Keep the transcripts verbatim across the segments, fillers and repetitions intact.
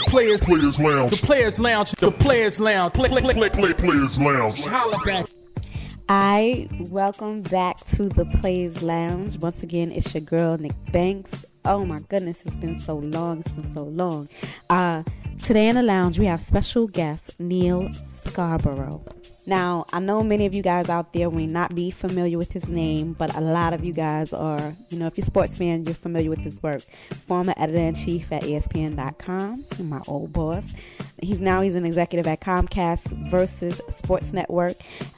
players, players lounge. The players lounge. The players lounge. Play, play, play, play, players lounge. Holla back. I welcome back to the Players Lounge. Once again, it's your girl Nick Banks. Oh my goodness, it's been so long. It's been so long. Uh, today in the lounge, we have special guest Neil Scarborough. Now, I know many of you guys out there may not be familiar with his name, but a lot of you guys are. You know, if you're a sports fan, you're familiar with his work. Former editor-in-chief at E S P N dot com, my old boss. He's now he's an executive at Comcast Versus Sports Network.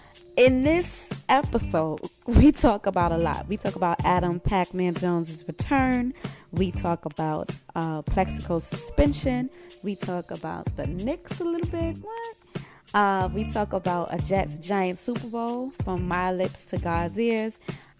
In this episode, we talk about a lot. We talk about Adam Pac-Man Jones' return. We talk about uh, Plexico's suspension. We talk about the Knicks a little bit. What? Uh, we talk about a Jets-Giants Super Bowl, from my lips to God's ears.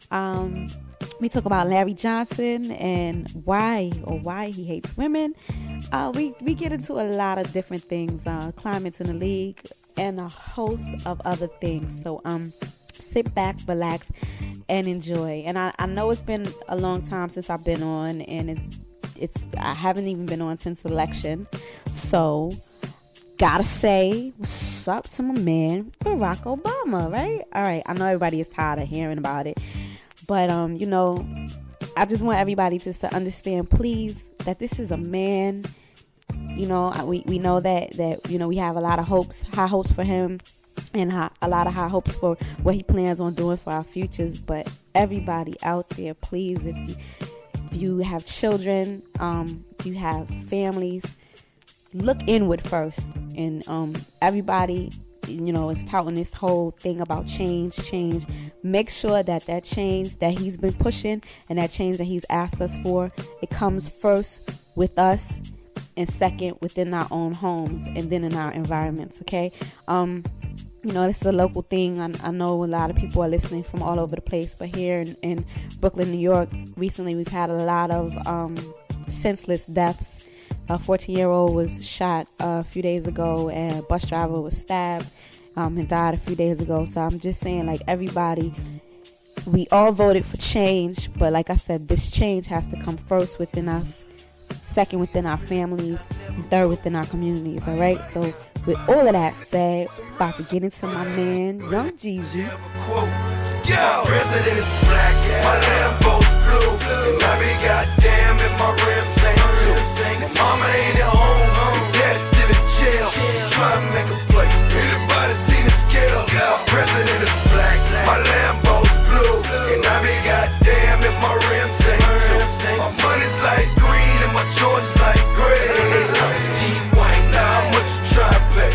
Um, we talk about Larry Johnson and why or why he hates women. Uh, we, we get into a lot of different things, uh, climates in the league, and a host of other things. So um, sit back, relax, and enjoy. And I, I know it's been a long time since I've been on, and it's it's I haven't even been on since election. So gotta say, what's up to my man Barack Obama, right? All right, I know everybody is tired of hearing about it, but um, you know, I just want everybody just to understand, please, that this is a man. You know, we, we know that, that, you know, we have a lot of hopes, high hopes for him, and high, a lot of high hopes for what he plans on doing for our futures. But everybody out there, please, if you, if you have children, um, if you have families, look inward first. And um, everybody, you know, is touting this whole thing about change, change. Make sure that that change that he's been pushing and that change that he's asked us for, it comes first with us, and second within our own homes, and then in our environments. Okay, um, you know, this is a local thing. I, I know a lot of people are listening from all over the place, but here in, in Brooklyn, New York, recently we've had a lot of um, senseless deaths. A fourteen-year-old was shot uh, a few days ago, and a bus driver was stabbed um, and died a few days ago. So I'm just saying, like, everybody, we all voted for change, but like I said, this change has to come first within us, second within our families, and third within our communities. All right, so with all of that said, about to get into my man Young Jeezy. My president is black, my Lambo's blue, and I be goddamn if my rims ain't too. Mama ain't at home, daddy's still in jail, trying to make a play. Anybody seen the scale? My president is black, my Lambo's blue, and I be goddamn if my rims ain't too. My money's like green and my Jordans like gray. Steve White, now how much you try to pay?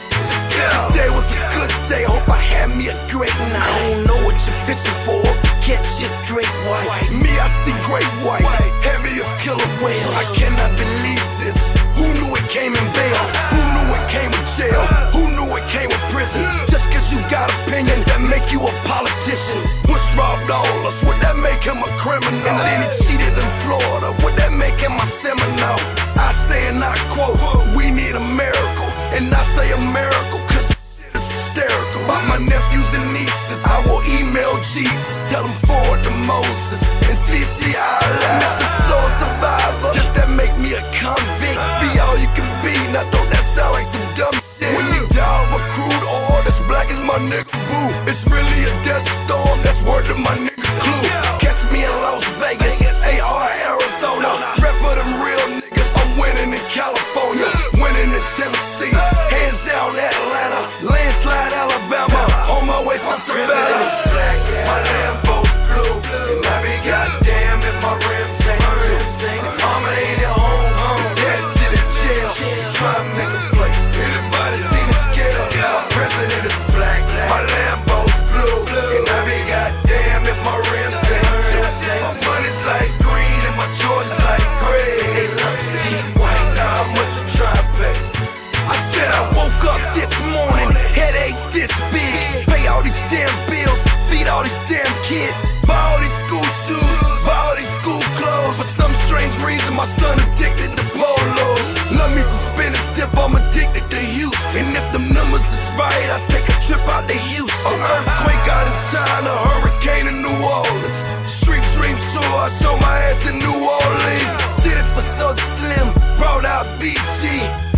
Today was a good day, hope I had me a great night. I don't know what you're fishing for, catch your great white. Me, I see great white, heavy as killer whale. I cannot believe this. Who knew it came in bail? Who knew it came with jail? Who knew it came with prison? Just cause you got opinions that make you a politician. Bush robbed all us, would that make him a criminal? And then he cheated in Florida, would that make him a Seminole? I say and I quote, we need a miracle. And I say a miracle cause shit is hysterical. About my nephews and nieces, I will email Jesus, tell them forward to Moses and C C I L Mister Soul Survivor, just that make me a convict. Be all you can be, now don't that sound like some dumb shit? When you die of a crude oil that's black as my nigga Boo, it's really a death storm, that's word to my nigga Clue. Catch me in Las Vegas, A R Arizona, rep for them real niggas. I'm winning in California, winning in Tennessee, hands down Atlanta, landslide Alabama, on my way to Savannah. Black, my Lambo's blue, and I be goddamn if my rims ain't too. Mama ain't at home, daddy's still in jail, trying to make a play. Anybody seen the scale? My president is black, my Lambo's blue, and I be goddamn if my rims ain't too. My money's like green and my Jordans like gray. They love Steve White, now how much you try to pay? I said I woke up this morning, headache this big, pay all these damn bills, feed all these damn kids, buy all these school shoes, buy all these school clothes. For some strange reason, my son addicted to polos. Love me some spinach dip, I'm addicted to Houston. And if them numbers is right, I take a trip out to Houston. An earthquake out in China, hurricane in New Orleans. Street Dreams tour, I show my ass in New Orleans. Did it for Soulja Slim, brought out B G.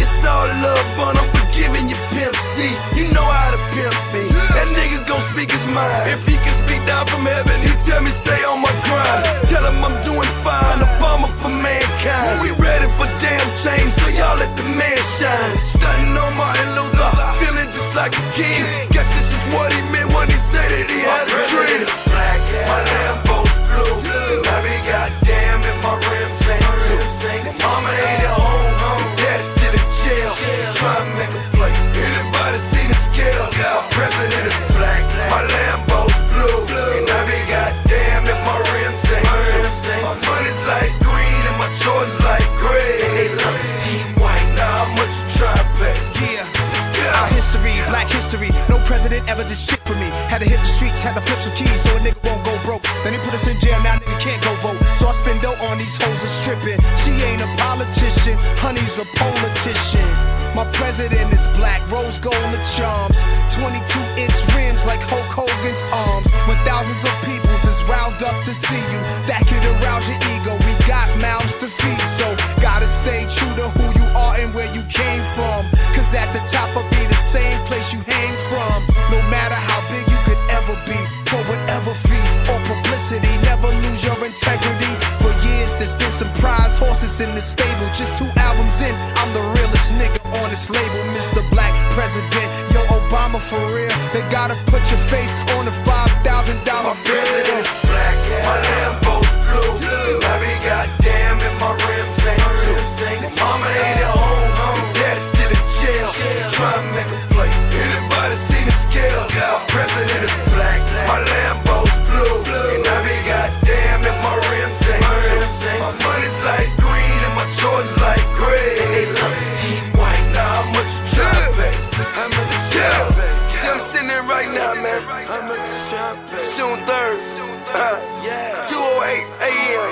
love bun, I'm forgiving your pimp C. You know how to pimp me. That nigga gon' speak his mind. If he can speak down from heaven, he tell me stay on my grind. Tell him I'm doing fine, a farmer for mankind. We ready for damn change, so y'all let the man shine. Stunting on Martin Luther, feeling just like a king. Guess this is what he meant when he said that he had a dream. Black, my Lambo's blue, and I be goddamn if my rims ain't too. Mama ain't at home, dad's still in jail. Try to make a play. Anybody see the scale? My president is black, my Lambo's blue, and I be goddamn if my rims ain't too. My money's like green and my Jordans like gray. And they look cheap white. Now how much you try to pay? Yeah. Our history, black history. No president ever did shit for me. Had to hit the streets, had to flip some keys so a nigga won't go broke. Then he put us in jail, now nigga can't go vote. So I spend dough on these hoes and stripping. She ain't a politician, honey's a politician. My president is black, rose gold and charms. twenty-two inch rims like Hulk Hogan's arms. When thousands of peoples is round up to see you, that could arouse your ego. We got mouths to feed, so gotta stay true to who you are and where you came from. Cause at the top will be the same place you hang from. No matter how big you could ever be, for whatever fee or publicity, never lose your integrity. For years there's been some prize horses in the stable. Just two albums in, I'm the realest nigga on this label. Mister Black President, yo Obama for real. They gotta put your face on the five thousand dollar bill. My president is black, my Lambo's blue, and I be goddamn if my rims ain't too. Mama ain't at home, dad's still in jail. Try to make a play. Anybody see the scale? My president is black, my Lambo's blue, and I be goddamn if my rims ain't too. My money's like green and my Jordans like gray. And they look cheap white. Now how much you try to pay? How much you try to pay? See I'm sitting there right now, man. How much you try to pay? June third, uh, two oh eight a m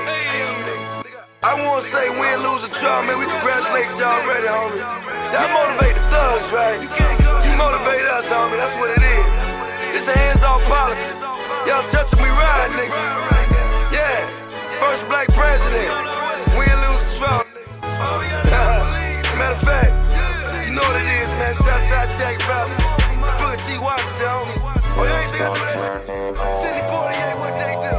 I wanna say win, lose, or draw, man. We congratulate y'all already, homie. See, I motivate the thugs, right? You motivate us, homie. That's what it is. It's a hands-off policy. Y'all touching me right, nigga. Yeah, first black president. Win, lose, or draw, nigga. Matter of fact, you know what it is, man. Southside Jack Brothers. Booker T. Washington, homie. Oh, you ain't think I do that? Sidney Poitier, what they do?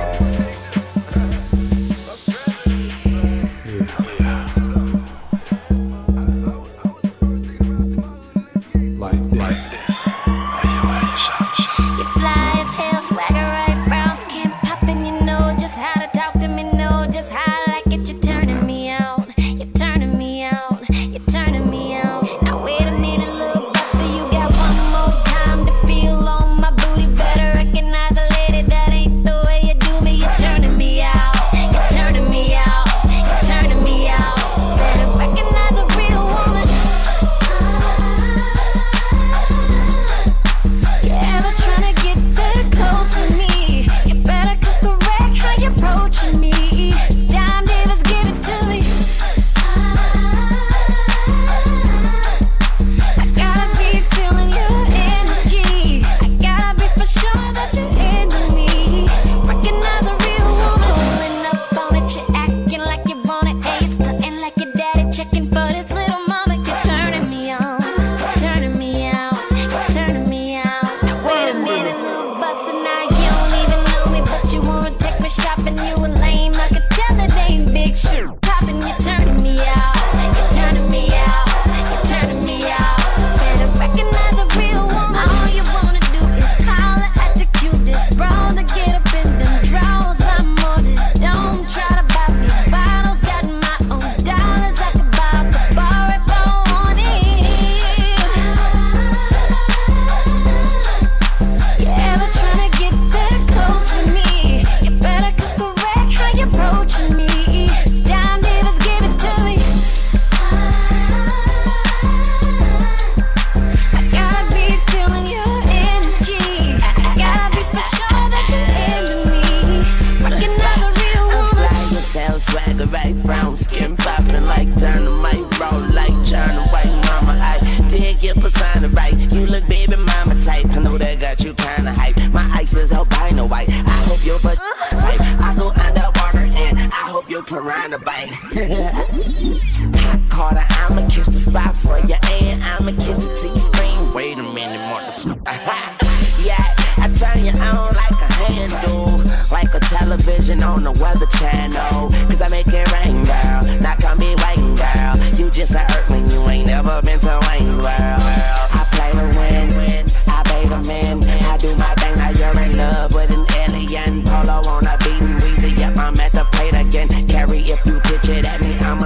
Piranha bite. Hot Carter, I'ma kiss the spot for you, and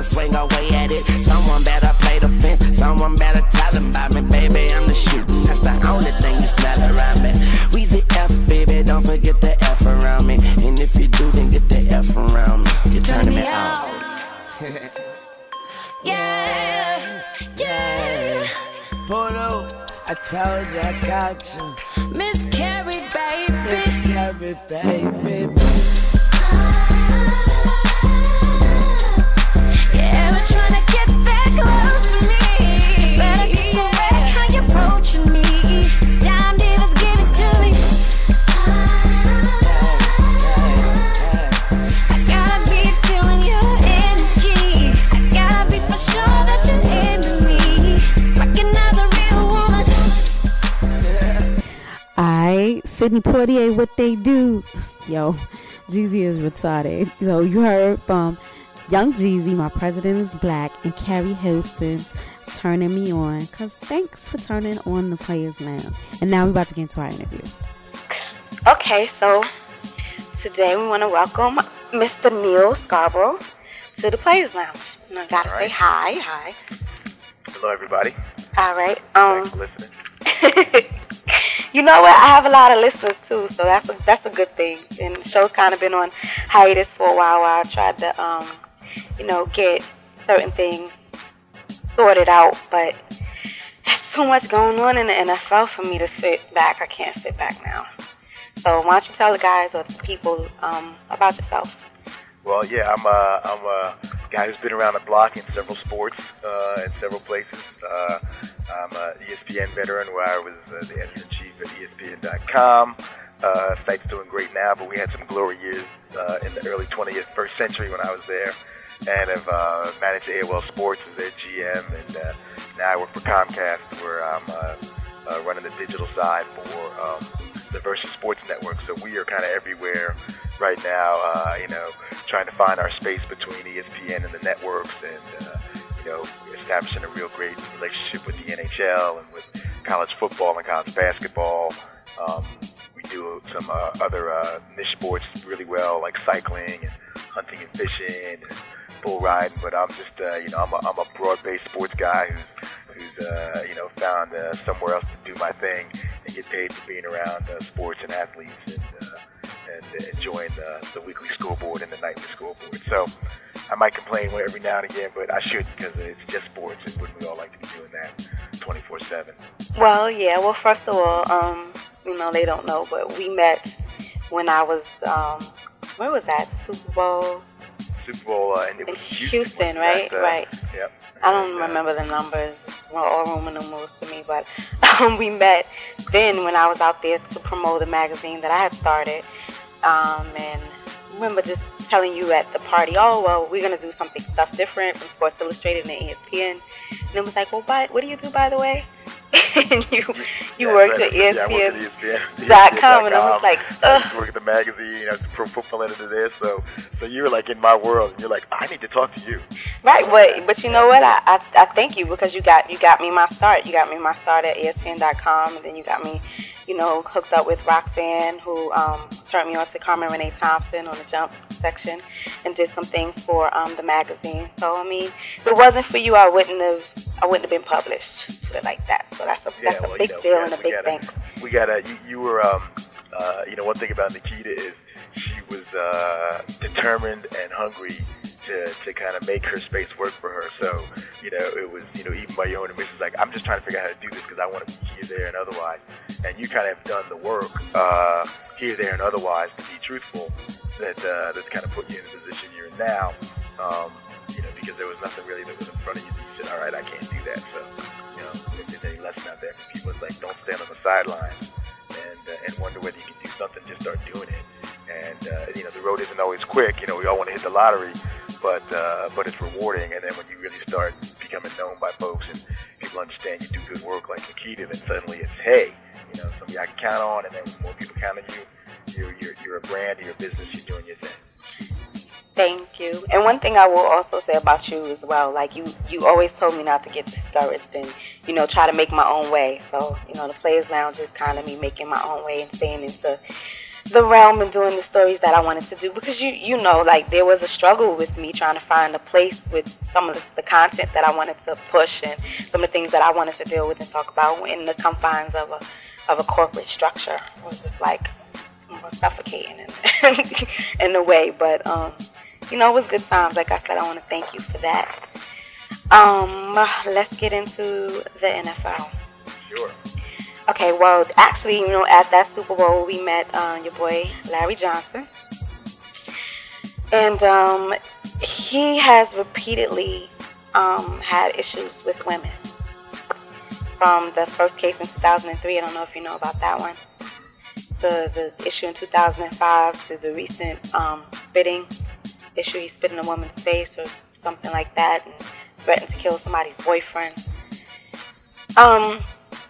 swing away at it. Someone better play the fence, someone better tell them about me. Baby, I'm the shit, that's the only thing you smell around me. Weezy F, baby, don't forget the F around me. And if you do, then get the F around me. You're turning me out. Yeah, yeah. Polo, I told you I got you. Miss Carrie, baby. Miss Carrie, baby. Yeah, we're trying to get that close to me. Better be aware how you approaching me. Dime divas, give it to me. I gotta be feeling your energy. I gotta be for sure that you're into me. Recognize a real woman. Alright, Sidney Poitier, what they do? Yo, Jeezy is retarded. So you heard from Young Jeezy, My President is Black, and Carrie Hilson's Turning Me On. Cause thanks for turning on the Players Lounge. And now we're about to get into our interview. Okay, so today we want to welcome Mister Neil Scarborough to the Players Lounge. And I gotta All right. say hi, hi. Hello, everybody. All right. Um, Thanks for listening. You know what? I have a lot of listeners too, so that's a, that's a good thing. And the show's kind of been on hiatus for a while while I tried to, um, you know, get certain things sorted out. But there's too much going on in the N F L for me to sit back. I can't sit back now. So why don't you tell the guys or the people um, about yourself? Well, yeah, I'm a, I'm a guy who's been around the block in several sports, uh, in several places. Uh, I'm a E S P N veteran where I was uh, the editor-in-chief at E S P N dot com. Uh, site's doing great now, but we had some glory years uh, in the early twenty-first century when I was there. And I've uh, managed A O L Sports as their G M, and uh, now I work for Comcast where I'm uh, uh, running the digital side for um, the Versus Sports Network. So we are kind of everywhere right now, uh, you know, trying to find our space between E S P N and the networks, and, uh, you know, establishing a real great relationship with the N H L and with college football and college basketball. Um, we do some uh, other uh, niche sports really well, like cycling and hunting and fishing and bull riding. But I'm just, uh, you know, I'm a, I'm a broad-based sports guy who's, who's uh, you know, found uh, somewhere else to do my thing and get paid for being around uh, sports and athletes and, uh, and enjoying the, the weekly scoreboard and the nightly scoreboard. So I might complain every now and again, but I shouldn't, because it's just sports, and wouldn't we all like to be doing that twenty-four seven? Well, yeah. Well, first of all, um, you know, they don't know, but we met when I was, um, where was that? Super Bowl? Super Bowl uh, and it in was Houston, Houston, right? that, uh, right. Yep. I don't And, uh, remember the numbers. Well, all Roman numerals to me, but um, we met then when I was out there to promote a magazine that I had started. Um, and I remember just telling you at the party, oh, well, we're going to do something stuff different from Sports Illustrated and E S P N. And it was like, well, but what do you do, by the way? And you you yeah, worked right. at E S P N. Yeah, I worked at E S P N dot com, and I was like, I ugh. used to work at the magazine. I was the pro football editor there, so so you were like in my world, and you're like, I need to talk to you. Right, but but you know what? I, I I thank you, because you got you got me my start. You got me my start at E S P N dot com, and then you got me, you know, hooked up with Roxanne, who um, turned me on to Carmen Renee Thompson on the Jump section, and did some things for um, the magazine. So I mean, if it wasn't for you, I wouldn't have I wouldn't have been published, put it like that. So that's a Yeah, that's a well, big you know, deal we and a gotta- big we thing. gotta- We got to, you, you were, um, uh, you know, one thing about Nikita is she was uh, determined and hungry to, to kind of make her space work for her. So, you know, it was, you know, even by your own admission, like, I'm just trying to figure out how to do this because I want to be here, there, and otherwise. And you kind of have done the work, uh, here, there, and otherwise, to be truthful, that uh, that's kind of put you in the position you're in now. Um, you know, because there was nothing really that was in front of you that you said, all right, I can't do that. So, you know, if there's any lesson out there for people, it's like, don't stand on the sidelines and uh, and wonder whether you can do something, just start doing it. And, uh, you know, the road isn't always quick. You know, we all want to hit the lottery, but uh, but it's rewarding. And then when you really start becoming known by folks and people understand you do good work like Nikita, then suddenly it's, hey, you know, somebody I can count on. And then when more people count on you, you're, you're, you're a brand, you're a business, you're doing your thing. Thank you. And one thing I will also say about you as well, like you, you always told me not to get discouraged and, you know, try to make my own way. So, you know, the Players Lounge is kind of me making my own way and staying into the realm and doing the stories that I wanted to do, because you you know, like, there was a struggle with me trying to find a place with some of the, the content that I wanted to push and some of the things that I wanted to deal with and talk about in the confines of a of a corporate structure. It was just like suffocating in, in a way, but um, you know, it was good times. Like I said, I want to thank you for that. Um, let's get into the N F L. Sure. Okay, well, actually, you know, at that Super Bowl, we met uh, your boy, Larry Johnson. And um, he has repeatedly um, had issues with women. From the first case in two thousand three, I don't know if you know about that one, the, the issue in two thousand five, to the recent um, spitting issue. He spit in a woman's face or something like that and threatened to kill somebody's boyfriend. Um...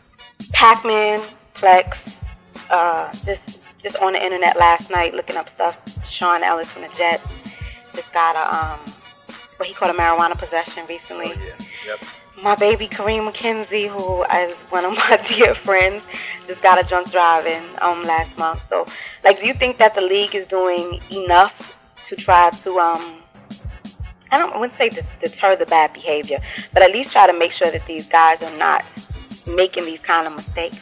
Pac-Man, Plex, uh, just just on the internet last night looking up stuff. Sean Ellis from the Jets just got a um, what he called a marijuana possession recently. Oh, yeah. Yep. My baby Kareem McKenzie, who is one of my dear friends, just got a drunk driving um last month. So, like, do you think that the league is doing enough to try to um? I don't I wouldn't say to deter the bad behavior, but at least try to make sure that these guys are not making these kind of mistakes?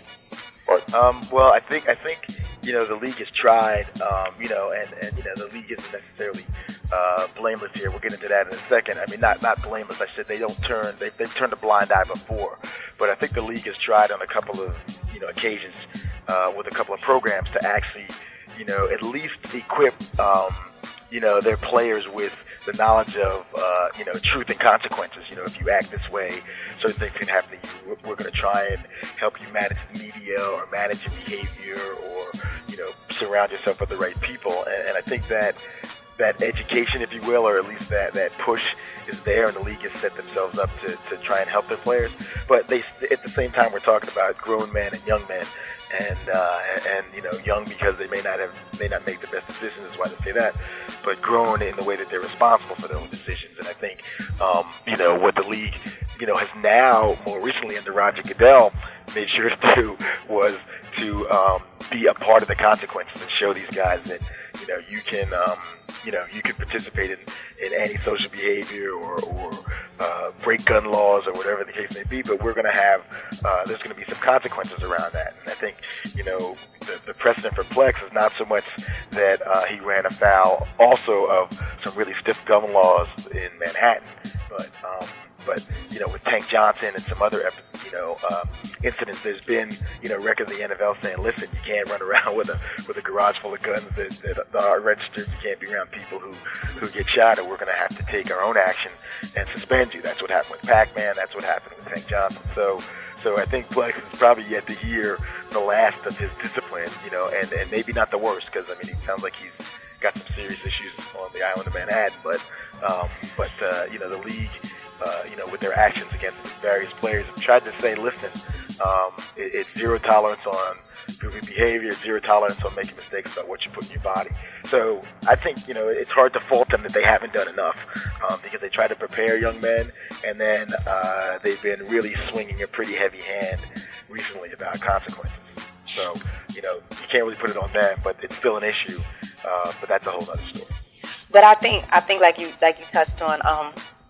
Um, well, I think I think you know the league has tried, um, you know, and, and you know the league isn't necessarily uh, blameless here. We'll get into that in a second. I mean, not not blameless. I said they don't turn they they've turned a blind eye before, but I think the league has tried on a couple of you know occasions uh, with a couple of programs to actually you know at least equip um, you know their players with the knowledge of, uh, you know, truth and consequences. You know, if you act this way, certain things can happen to you. We're, we're going to try and help you manage the media or manage your behavior or, you know, surround yourself with the right people. And, and I think that that education, if you will, or at least that, that push is there, and the league has set themselves up to, to try and help their players. But they, at the same time, we're talking about grown men and young men. And, uh, and, you know, young because they may not have, may not make the best decisions, is why they say that, but grown in the way that they're responsible for their own decisions. And I think, um, you know, what the league, you know, has now, more recently under Roger Goodell, made sure to do was to, um, be a part of the consequences and show these guys that, you know, you can, um, you know, you can participate in, in antisocial behavior or, or uh, break gun laws or whatever the case may be, but we're going to have, uh, there's going to be some consequences around that. And I think, you know, the, the precedent for Plex is not so much that uh, he ran afoul also of some really stiff gun laws in Manhattan, but, um, but, you know, with Tank Johnson and some other, you know, um, incidents, there's been, you know, records of the N F L saying, listen, you can't run around with a with a garage full of guns that, that, that are registered. You can't be around people who, who get shot, or we're going to have to take our own action and suspend you. That's what happened with Pac-Man. That's what happened with Tank Johnson. So, so I think Plex is probably yet to hear the last of his discipline, you know, and, and maybe not the worst, because, I mean, it sounds like he's got some serious issues on the island of Manhattan, but, um, but uh, you know, the league, Uh, you know, with their actions against various players, have tried to say, listen, um, it, it's zero tolerance on goofy behavior, zero tolerance on making mistakes about what you put in your body. So I think, you know, it's hard to fault them that they haven't done enough, um, because they try to prepare young men, and then uh, they've been really swinging a pretty heavy hand recently about consequences. So, you know, you can't really put it on them, but it's still an issue. Uh, but that's a whole other story. But I think, I think like you, like you touched on, um,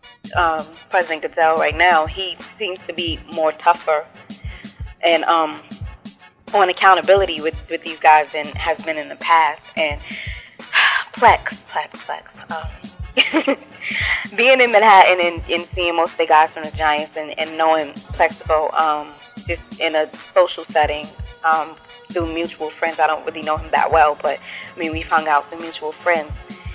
Um, President Goodell right now, he seems to be more tougher and um, on accountability with, with these guys than has been in the past. And Plex, Plex, Plex. Um, being in Manhattan and, and seeing most of the guys from the Giants and, and knowing Plexico um, just in a social setting um, through mutual friends. I don't really know him that well, but I mean, we've hung out through mutual friends.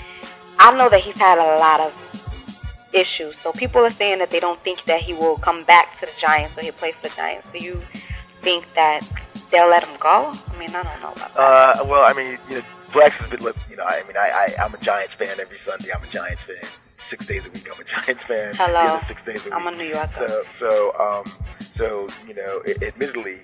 I know that he's had a lot of issues. So people are saying that they don't think that he will come back to the Giants or he'll play for the Giants. Do you think that they'll let him go? I mean, I don't know about that. Uh, well, I mean, you know, Plex has been, you know, I mean, I, I, I'm a Giants fan every Sunday. I'm a Giants fan. Six days a week, I'm a Giants fan. Hello. The other six days a week. I'm a New Yorker. So, so, um, so you know, it, admittedly,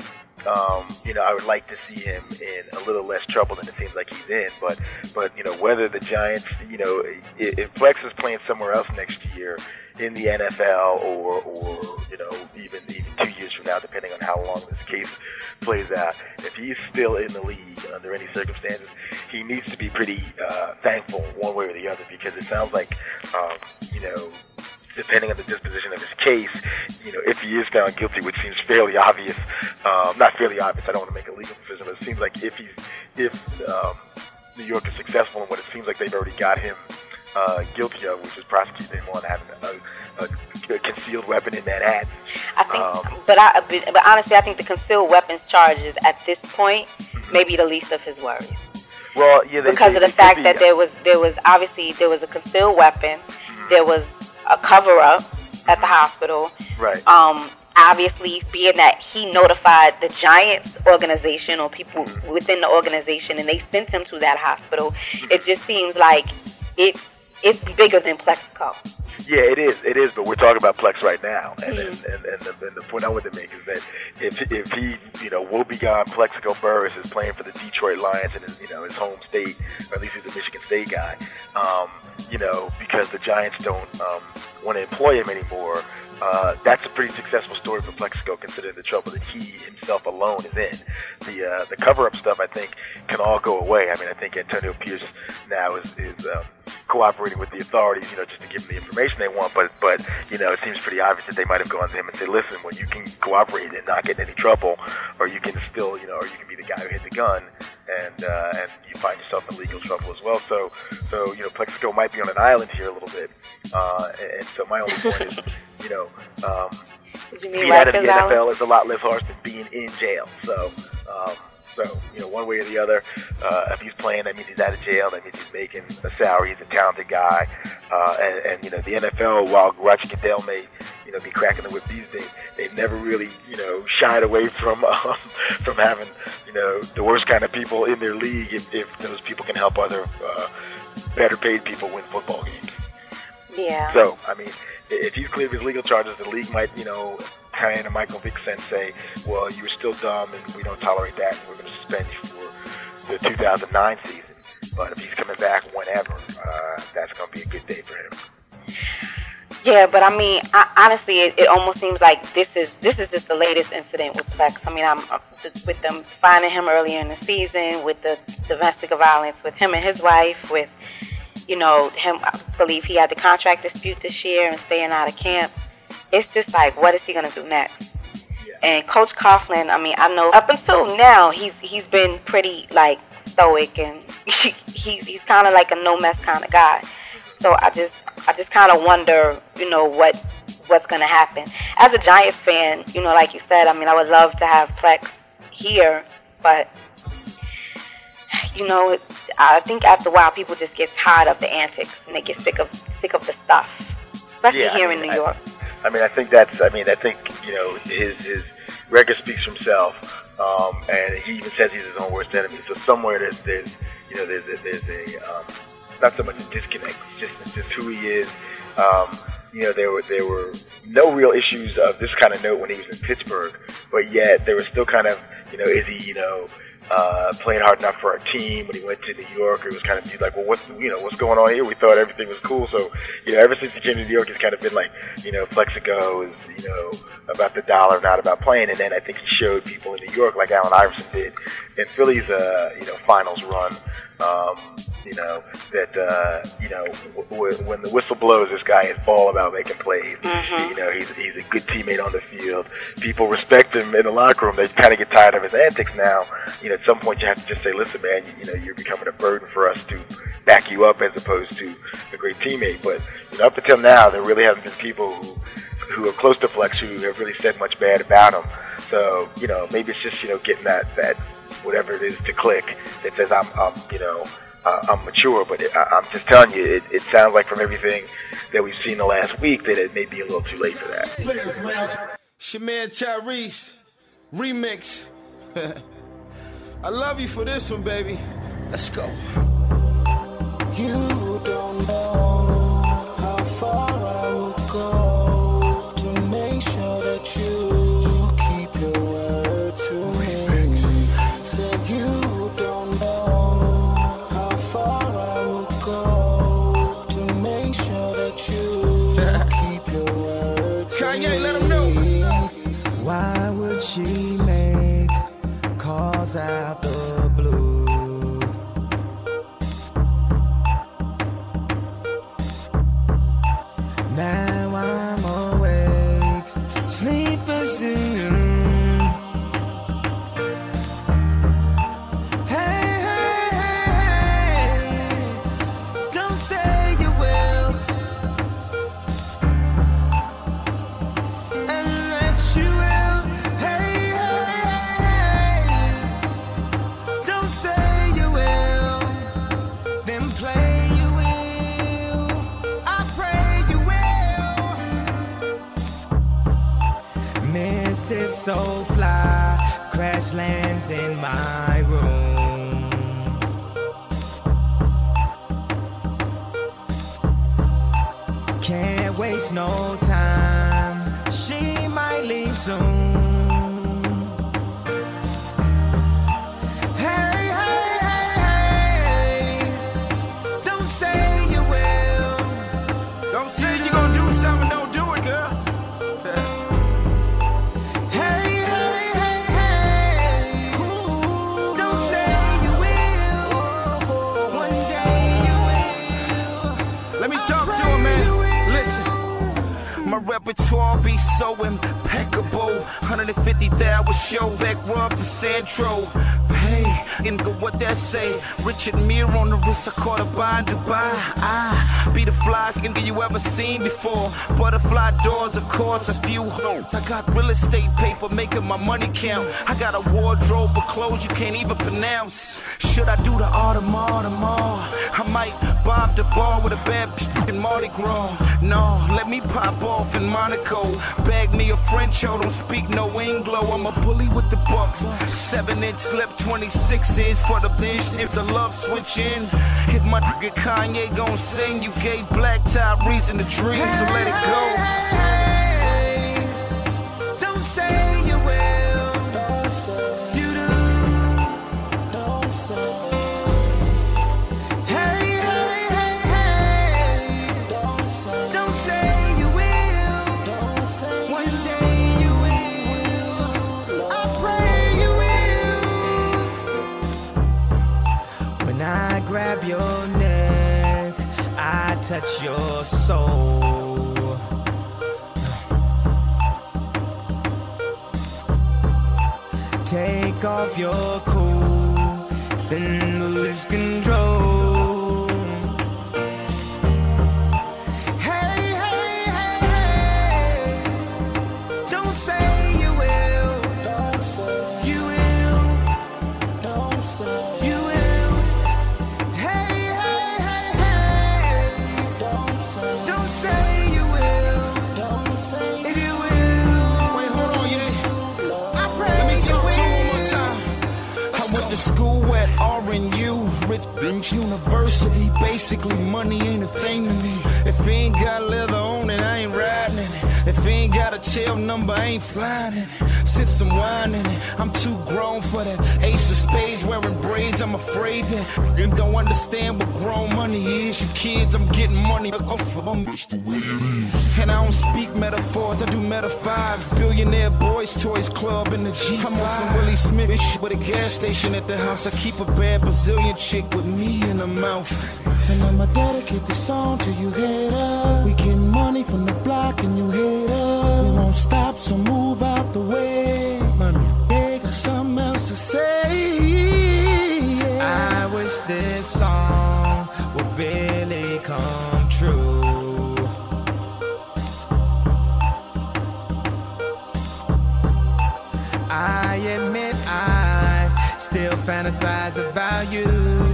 Um, you know, I would like to see him in a little less trouble than it seems like he's in. But, but you know, whether the Giants, you know, if, if Plex is playing somewhere else next year in the N F L or, or you know, even even two years from now, depending on how long this case plays out, if he's still in the league under any circumstances, he needs to be pretty uh, thankful one way or the other, because it sounds like, um, you know, depending on the disposition of his case, you know, if he is found guilty, which seems fairly obvious, um, not fairly obvious, I don't want to make a legal decision, but it seems like if he's, if um, New York is successful in what it seems like they've already got him uh, guilty of, which is prosecuting him on having a, a, a concealed weapon in Manhattan. I think, um, but, I, but, but honestly, I think the concealed weapons charges at this point may be the least of his worries. Well, yeah, they, because they, of the they fact be, that there was, there was obviously there was a concealed weapon, mm-hmm. there was a cover-up at the hospital. Right. Um, obviously, being that he notified the Giants organization or people mm-hmm. within the organization, and they sent him to that hospital, mm-hmm. it just seems like it it's bigger than Plexico. Yeah, it is. It is. But we're talking about Plex right now, and and, and, and, the, and the point I want to make is that if if he, you know, woebegone Plexico Burris is playing for the Detroit Lions in his, you know, his home state, or at least he's a Michigan State guy, um, you know, because the Giants don't um, want to employ him anymore. Uh, that's a pretty successful story for Plexico, considering the trouble that he himself alone is in. The uh, the cover-up stuff, I think, can all go away. I mean, I think Antonio Pierce now is, is um, cooperating with the authorities, you know, just to give them the information they want. But, but you know, it seems pretty obvious that they might have gone to him and said, listen, well, you can cooperate and not get in any trouble, or you can still, you know, or you can be the guy who hit the gun, and uh, and you find yourself in legal trouble as well. So, so you know, Plexico might be on an island here a little bit. Uh, and, and so my only point is, you know, um, being out of the N F L is a lot less harsh than being in jail. So, um, so you know, one way or the other, uh, if he's playing, that means he's out of jail. That means he's making a salary. He's a talented guy, uh, and, and you know, the N F L, while Roger Goodell may, you know, be cracking the whip these days, they've never really, you know, shied away from um, from having, you know, the worst kind of people in their league if, if those people can help other uh, better paid people win football games. Yeah. So, I mean, if he's clear of his legal charges, the league might, you know, kind of in a Michael Vick sense say, well, you were still dumb and we don't tolerate that and we're going to suspend you for the two thousand nine season. But if he's coming back whenever, uh, that's going to be a good day for him. Yeah, but I mean, I, honestly, it, it almost seems like this is this is just the latest incident with Plex. I mean, I'm uh, with them finding him earlier in the season, with the domestic violence with him and his wife, with, you know, him, I believe he had the contract dispute this year and staying out of camp. It's just like, what is he going to do next? Yeah. And Coach Coughlin, I mean, I know up until now, he's he's been pretty, like, stoic, and he, he's, he's kind of like a no-mess kind of guy. So I just I just kind of wonder, you know, what what's going to happen. As a Giants fan, you know, like you said, I mean, I would love to have Plex here, but, you know, it, I think after a while people just get tired of the antics and they get sick of sick of the stuff, especially yeah, here I mean, in New I, York. I mean, I think that's, I mean, I think, you know, his, his record speaks for himself, um, and he even says he's his own worst enemy. So somewhere there's, there's you know, there's a, there's a um, not so much a disconnect, it's just, it's just who he is. Um, you know, there were there were no real issues of this kind of note when he was in Pittsburgh, but yet there was still kind of, you know, is he, you know, uh, playing hard enough for our team? When he went to New York, it was kind of like, well, what's, you know, what's going on here? We thought everything was cool. So, you know, ever since he came to New York, it's kind of been like, you know, Plexico is, you know, about the dollar, not about playing. And then I think he showed people in New York, like Allen Iverson did in Philly's, uh, you know, finals run, um, you know, that, uh, you know, w- w- when the whistle blows, this guy is all about making plays. Mm-hmm. You know, he's he's a good teammate on the field. People respect him in the locker room. They kind of get tired of his antics now. You know, at some point you have to just say, listen, man, you, you know, you're becoming a burden for us to back you up as opposed to a great teammate. But, you know, up until now, there really haven't been people who, who are close to Flex who have really said much bad about him. So, you know, maybe it's just, you know, getting that, that whatever it is to click that says I'm, I'm you know, uh, I'm mature. But it, I, I'm just telling you, it, it sounds like from everything that we've seen the last week that it may be a little too late for that. It's your man Tyrese, remix. I love you for this one, baby. Let's go. You don't know how far I will go to make sure that you keep your word to me. Kanye, let him know. Why would she make calls out the blue? Now I'm awake, sleepless soon. Hey, hey, hey, don't say you will, unless you will. Hey, hey, hey, don't say you will, then play you will. I pray you will. Missus Soulfly crash lands in my room. Can't waste no time, she might leave soon. Hey, hey, hey, hey, don't say you will. Don't say you gonna do something, don't do it, girl. Hey, hey, hey, hey, don't say you will. One day you will. Let me talk to him, man. Listen. My repertoire be so impeccable. one hundred fifty thousand show back rub to Centro. Hey, and go what that say. Richard Mille on the wrist, I caught a buy in Dubai. I be the flyest nigga you ever seen before. Butterfly doors, of course, a few homes. I got real estate paper making my money count. I got a wardrobe of clothes you can't even pronounce. Should I do the Audemars tomorrow? I might bob the bar with a bad bitch in Mardi Gras. No, let me pop off in Monaco. Bag me a Frencho, don't speak no Anglo. I'm a bully with the bucks. Seven inch slip, twenty-six inch for the dish. If the love switch in, if my nigga Kanye gon' sing, you gave Black Tie reason to dream, so let it go. Hey, don't say you will. You do. Don't say. Hey, hey, hey, hey, Don't say. don't say you will. Don't say. One day you will. I pray you will. When I grab your neck, I touch your soul. Take off your coat, then lose control. Hey, hey, hey, hey, don't say you will. Don't say. You will. Don't say. You will. Hey, hey, hey, hey, Don't say. don't say you will. Don't say. If you will, Wait, hold on, yeah. I pray Let me you talk to him one will. more time. I went to school at R N U, Rich University. Basically, money ain't a thing to me. If he ain't got leather on it, I ain't riding in it. If he ain't got a tail number, I ain't flying in it. Sip some wine in it. I'm too grown for that. Ace of spades wearing braids. I'm afraid that you don't understand what grown money is. You kids, I'm getting money off of them. That's the way it is. And I don't speak metaphors, I do meta fives. Billionaire boys, toys club in the G. I'm on some Willie Smith shit with a gas station at the house. I keep a bad Brazilian chick with me in the mouth. And I'ma dedicate this song to you haters. We getting money from the block and you haters. We won't stop, so move out the way. My nigga got something else to say. I wish this song would really come true. I admit I still fantasize about you.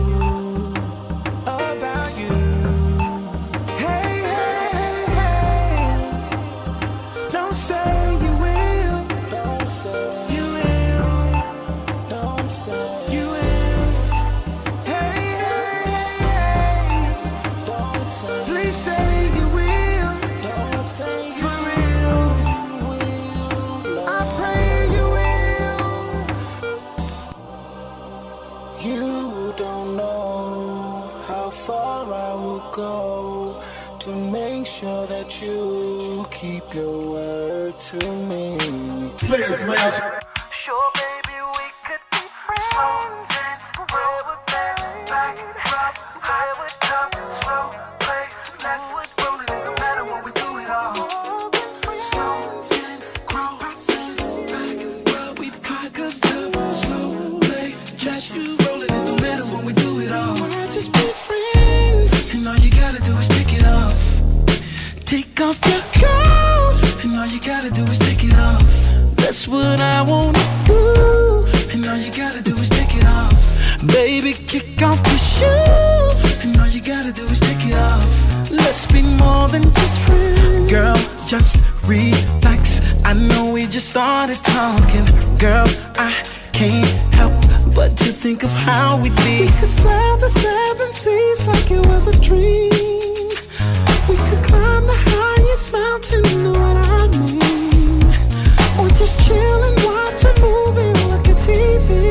About you. Hey, hey, hey, hey, don't say you will. Don't say, You will. don't say, You will. Hey, hey, hey, hey, don't say, please say you will. don't say you For real, will. I pray you will. You don't know how far I will go to make sure that you keep speak a word to me. Players Lounge. Sure, baby, we could be friends. Where we're best, back, drop, high with top, slow, play, let's roll it. No matter what we do it all. Slow, tense, grow, sense, back, rub, we cock up, slow, play, just you roll it. No matter what we do it all. We're just be friends, and all you gotta do is take it off. Take off your coat, and all you gotta do is take it off. That's what I wanna do, and all you gotta do is take it off. Baby, kick off your shoes, and all you gotta do is take it off. Let's be more than just friends. Girl, just relax. I know we just started talking. Girl, I can't help but to think of how we'd be. We could sail the seven seas like it was a dream. We could climb the highest mountain, you know what I mean? Or just chill and watch a movie like a T V.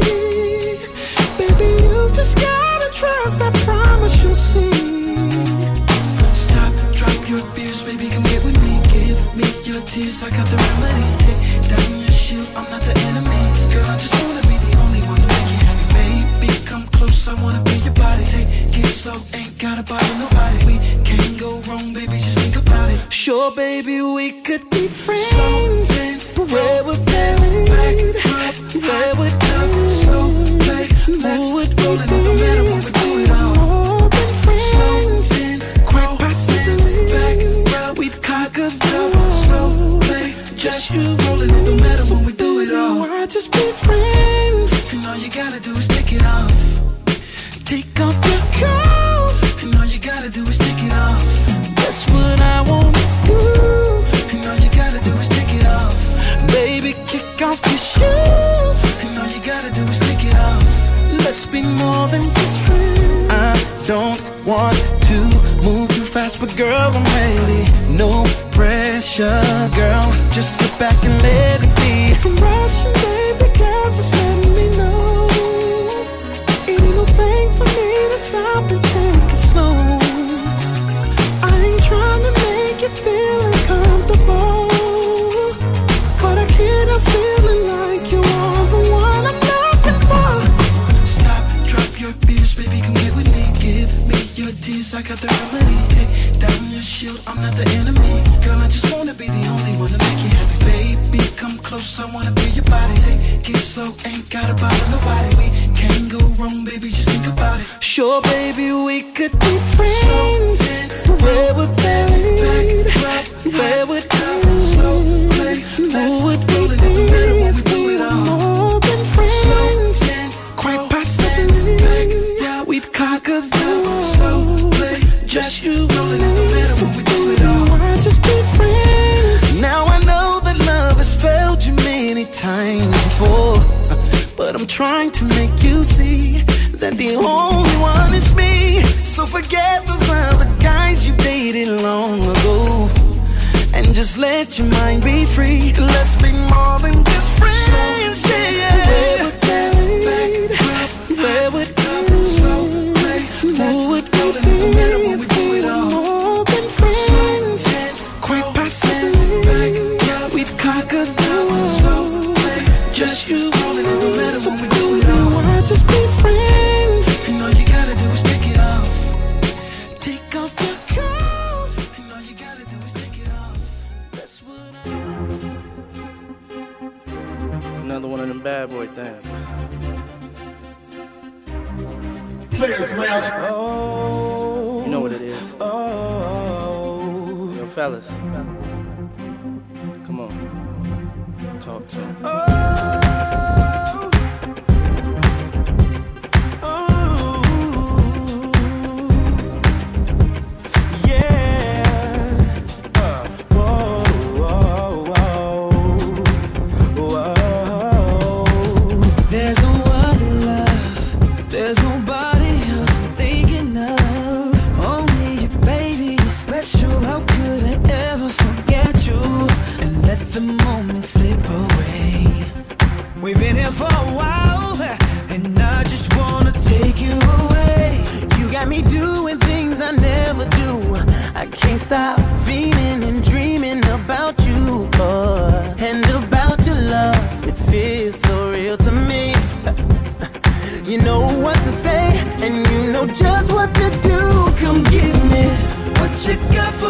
Baby, you just gotta trust, I promise you'll see. Stop, drop your fears, baby, come get with me. Give me your tears, I got the remedy. Take down your shield, I'm not the enemy. Girl, I just wanna be the only one to make you happy. Baby, come close, I wanna be your body. Take it slow, ain't gotta bother nobody. We can't go wrong, baby, just think about it. Sure, baby, we could be friends. Slow, dance, where we're best, back, drop, where we're done, slow, play, let's roll it. No matter what we do it all. Slow, dance, quick passes, back, rub, we cock a double, slow, play, just you roll it. No matter what we do it all. Why just be friends, and all you gotta do is take it off. Take off your coat, and all you gotta do is take it off. That's what I wanna do, and all you gotta do is take it off. Baby, kick off your shoes, and all you gotta do is take it off. Let's be more than just friends. I don't want to move too fast, but girl, I'm ready. No pressure, girl, just sit back and let it be. I'm rushing, baby, girl, just let me know. Ain't no thing for me to stop and take it slow. I ain't trying to make you feel uncomfortable, but I can't help feeling like you are the one I'm looking for. Stop, drop your fears, baby, come get with me. Give me your tears, I got the remedy. Take down your shield, I'm not the enemy. Girl, I just wanna be the only one to make you happy. Baby, come close, I wanna be your body. Take it slow, ain't gotta bother nobody. We can't go wrong, baby, just think about it. Sure, baby, we could be friends. Where we're best, back, drop, where we're done, slow, play, let's roll it. No matter what we do it all. More than friends, slow, dance, quick passes, back, yeah, we'd cock a double, slow, play, just you roll it. No matter what we do it all. Why just be friends? Now I know that love has failed you many times before, but I'm trying to make you see that the only one is me. So forget those other guys you dated long ago, and just let your mind be free. Let's be more than just friends. Yeah, yeah. Where we're best, back, drop, where we're done, slow, play, let's roll it. No matter what we do it all. More than friends. Slow, dance, quick passes, back, yeah, we'd cock a double, slow, play, just you roll it. No matter what we do it all. Why just be friends, and all you gotta do is take it off. Take off your coat, and all you gotta do is take it off. That's what I. It's another one of them bad boy things. Players Lounge. You know what it is. Yo, fellas. Come on. Talk to me. Stop feeling and dreaming about you.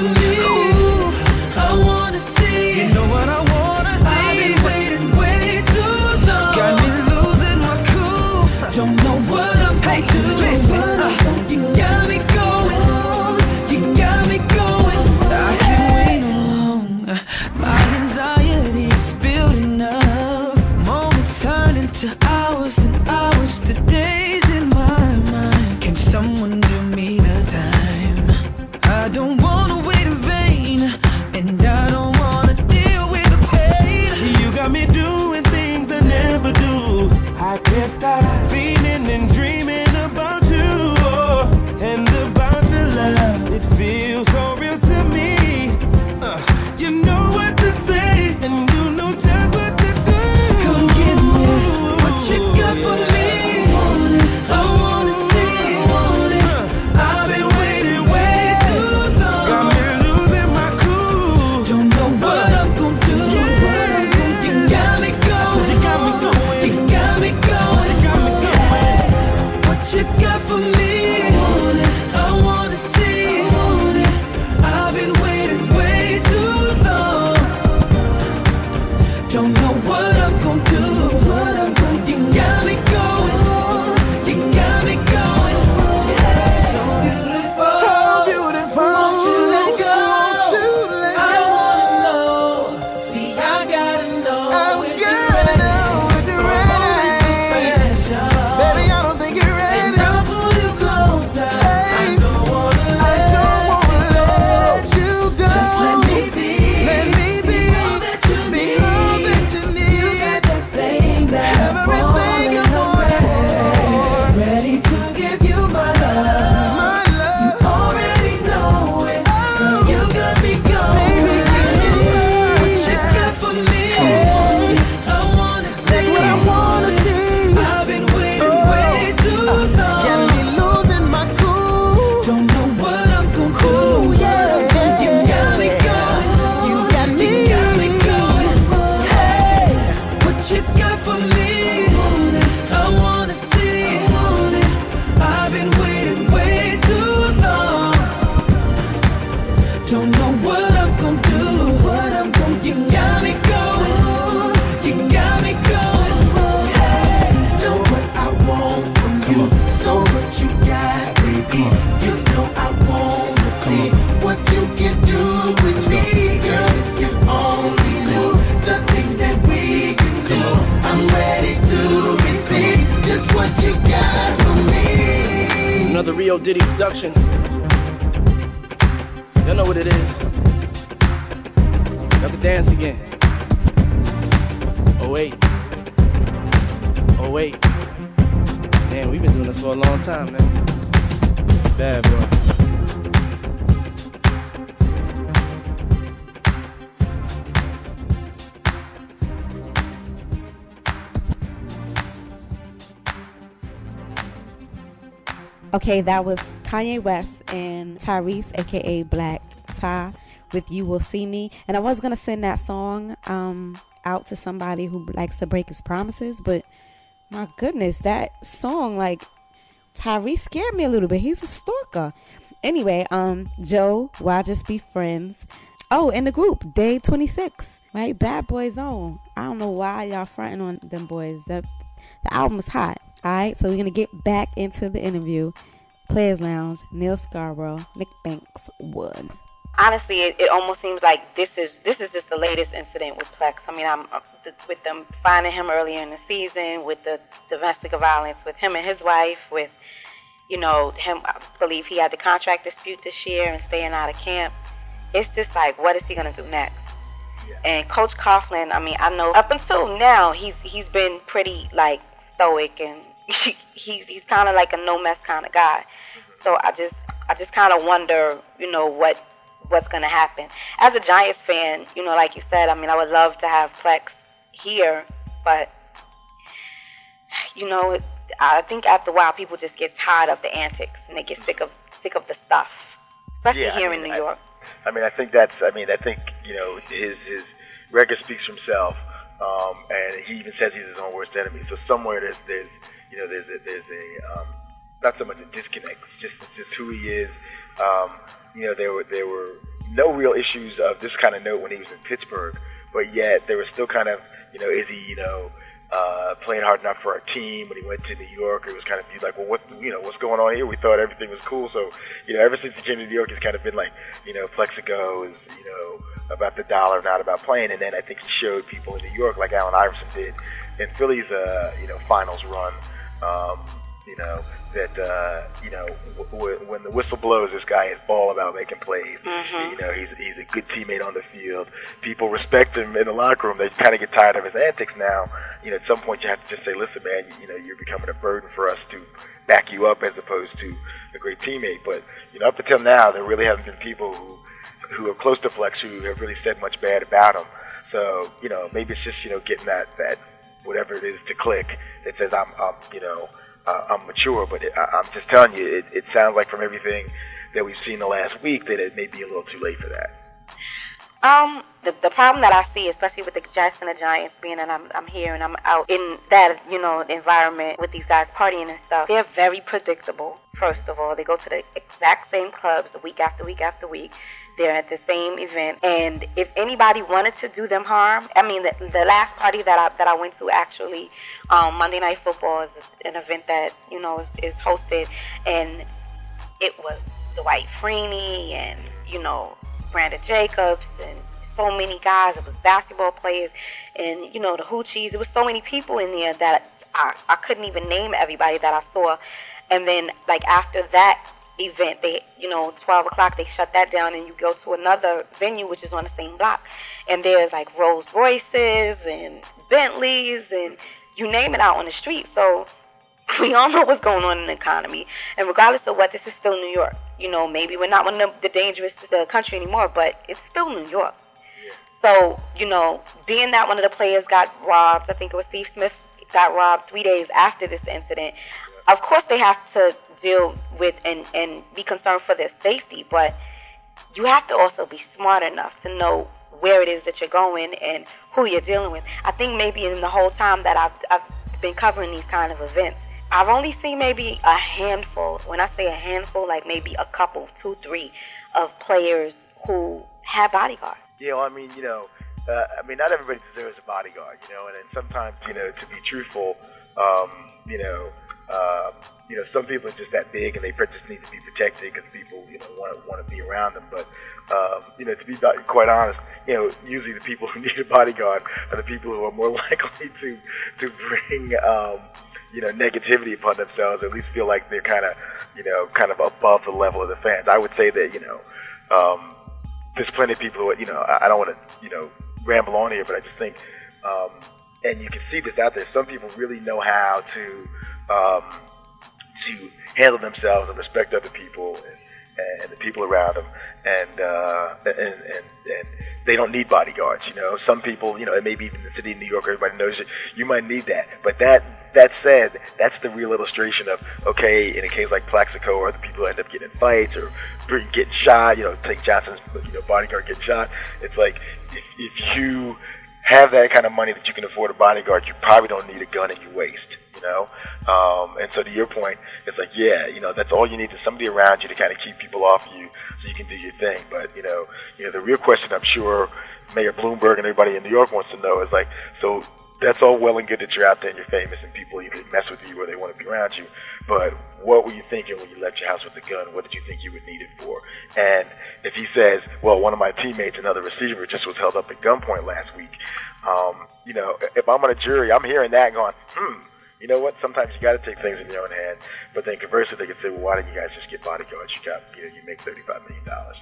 for me. Ooh, I wanna see. You know what I wanna see. I've been waiting way too long. Got me losing my cool. Don't know what I'm gonna hey, do. Listen, uh, you got me going. You got me going. I can't wait along. My anxiety is building up. Moments turn into hours and hours to days in my mind. Can someone give me the time? I don't wanna wait in vain, and I don't wanna deal with the pain. You got me doing things I never do. I can't stop feeling and dreaming about you, oh, and about your love. It feels so real to me. Uh, you know what to say, and you know just what to do. Come give me what you got for me. I wanna see, want it. I've been waiting way too long. Got me losing my cool. Don't know what I'm gonna do. Yeah. You got me going. You got me going. You got me going. You got me going. What you got for me? I wanna see, want it. I've been waiting way too long. Don't know what I'm gonna do. What I'm gonna do. You got me going. You got me going. So beautiful. So beautiful. Won't you let go? Won't you let I go? wanna know. See, I gotta know. I'm if you're gotta ready. know if you're ready. Romance is special. Baby, I don't think you're ready. And I'll pull you closer. I don't wanna I let don't wanna let you go. Just let me be. Let me be. all that you Be need. all that you need. You got that thing that I Everything want, you and I'm want and ready, ready to give you my love. My love. You already know it. Girl, you got me going. What you got for me? I wanna see. That's what I wanna see. I've been waiting way too long. Got me losing my cool. Don't know what I'm gonna do. Yeah. You got me going. You got me. You got me going. Hey, what you got for me? I wanna see. I've been waiting way too long. Don't know what I'm gonna do. What I'm gonna do. You got me going. You got me going. Hey, know what I want from you. So what you got, baby? You know I wanna see what you can do with me, girl. If you only knew the things that we can do, I'm ready to receive just what you got for me. Another Rio Diddy production. Y'all know what it is. Y'all can dance again. Oh wait. Oh wait. Damn, we've been doing this for a long time, man. Bad boy. Okay, that was Kanye West and Tyrese, aka Black Ty, with You Will See Me. And I was gonna send that song um out to somebody who likes to break his promises, but my goodness, that song, like, Tyrese scared me a little bit. He's a stalker. Anyway, um, Joe, Why Just Be Friends. Oh, in the group, Day twenty-six, right? Bad Boys On. I don't know why y'all fronting on them boys. The, the album is hot. All right, so we're going to get back into the interview. Players Lounge, Neil Scarborough, Nick Banks, one. Honestly, it, it almost seems like this is this is just the latest incident with Plex. I mean, I'm uh, with them finding him earlier in the season, with the domestic violence with him and his wife, with, you know, him, I believe he had the contract dispute this year and staying out of camp. It's just like, what is he going to do next? Yeah. And Coach Coughlin, I mean, I know up until now, he's he's been pretty, like, stoic, and he, he's he's kind of like a no-mess kind of guy. So I just I just kind of wonder, you know, what what's going to happen. As a Giants fan, you know, like you said, I mean, I would love to have Plex here, but, you know, it, I think after a while, people just get tired of the antics, and they get sick of sick of the stuff, especially yeah, here I mean, in New I, York. I mean, I think that's, I mean, I think, you know, his his record speaks for himself, um, and he even says he's his own worst enemy. So somewhere there's, there's you know, there's a, there's a, um, not so much a disconnect, it's just, it's just who he is. Um, you know, there were, there were no real issues of this kind of note when he was in Pittsburgh, but yet there was still kind of, you know, is he, you know, uh, playing hard enough for our team? When he went to New York, it was kind of viewed like, well, what, you know, what's going on here? We thought everything was cool. So, you know, ever since he came to New York, it's kind of been like, you know, Plexico is, you know, about the dollar, not about playing. And then I think he showed people in New York, like Allen Iverson did, in Philly's, uh, you know, finals run, um, you know, that, uh, you know, w- w- when the whistle blows, this guy is all about making plays. Mhm. You know, he's he's a good teammate on the field. People respect him in the locker room. They kind of get tired of his antics now. You know, at some point you have to just say, listen, man, you, you know, you're becoming a burden for us to back you up as opposed to a great teammate. But, you know, up until now, there really haven't been people who, who are close to Flex who have really said much bad about him. So, you know, maybe it's just, you know, getting that, that whatever it is to click that says I'm, I'm you know, Uh, I'm mature, but it, I, I'm just telling you, it, it sounds like from everything that we've seen the last week that it may be a little too late for that. Um, the, the problem that I see, especially with the Jets and the Giants, being that I'm, I'm here and I'm out in that, you know, environment with these guys partying and stuff, they're very predictable, first of all. They go to the exact same clubs week after week after week. They're at the same event, and if anybody wanted to do them harm, I mean, the, the last party that I that I went to actually, um, Monday Night Football is an event that, you know, is, is hosted, and it was Dwight Freeney and, you know, Brandon Jacobs and so many guys. It was basketball players and, you know, the Hoochies. There was so many people in there that I, I couldn't even name everybody that I saw. And then, like, after that event, they, you know, twelve o'clock, they shut that down, and you go to another venue which is on the same block, and there's like Rolls Royces and Bentleys and you name it out on the street. So we all know what's going on in the economy, and regardless of what, this is still New York. You know, maybe we're not one of the, the dangerous the country anymore, but it's still New York. So, you know, being that one of the players got robbed, I think it was Steve Smith got robbed three days after this incident, of course they have to deal with and, and be concerned for their safety, but you have to also be smart enough to know where it is that you're going and who you're dealing with. I think maybe in the whole time that I've, I've been covering these kind of events, I've only seen maybe a handful, when I say a handful, like maybe a couple, two, three, of players who have bodyguards. You know, I mean, you know, uh, I mean, not everybody deserves a bodyguard, you know, and then sometimes, you know, to be truthful, um, you know, uh, you know, some people are just that big and they just need to be protected because people, you know, want to want to be around them. But, um, you know, to be quite honest, you know, usually the people who need a bodyguard are the people who are more likely to to bring, um, you know, negativity upon themselves, or at least feel like they're kind of, you know, kind of above the level of the fans. I would say that, you know, um, there's plenty of people who, you know, I, I don't want to, you know, ramble on here, but I just think, um, and you can see this out there, some people really know how to, um, to handle themselves and respect other people and, and the people around them, and, uh, and, and, and they don't need bodyguards, you know. Some people, you know, it may be in the city of New York, everybody knows it, you might need that. But that that said, that's the real illustration of, okay, in a case like Plaxico, or the people who end up getting in fights or getting shot, you know, take Johnson's, you know, bodyguard getting shot, it's like, if, if you have that kind of money that you can afford a bodyguard, you probably don't need a gun in your waist, you know. Um, and so to your point, it's like, yeah, you know, that's all you need is somebody around you to kind of keep people off you so you can do your thing. But, you know, you know, the real question I'm sure Mayor Bloomberg and everybody in New York wants to know is like, so that's all well and good that you're out there and you're famous and people either mess with you or they want to be around you, but what were you thinking when you left your house with the gun? What did you think you would need it for? And if he says, well, one of my teammates, another receiver, just was held up at gunpoint last week, um, you know, if I'm on a jury, I'm hearing that going, hmm, you know what, sometimes you got to take things in your own hand, but then conversely, they could say, well, why didn't you guys just get bodyguards? You got, you know, you make thirty-five million dollars.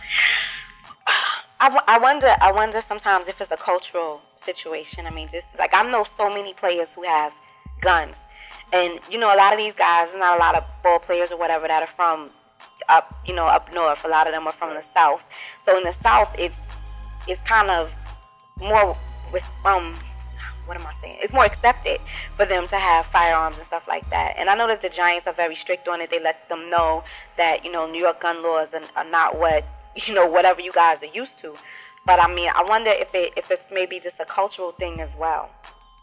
I, w- I wonder. I wonder sometimes if it's a cultural situation. I mean, just like I know so many players who have guns, and you know, a lot of these guys, not a lot of ball players or whatever that are from up, you know, up north. A lot of them are from the south. So in the south, it's it's kind of more with um, what am I saying? It's more accepted for them to have firearms and stuff like that. And I know that the Giants are very strict on it. They let them know that, you know, New York gun laws are, are not what, you know, whatever you guys are used to. But I mean, I wonder if it if it's maybe just a cultural thing as well.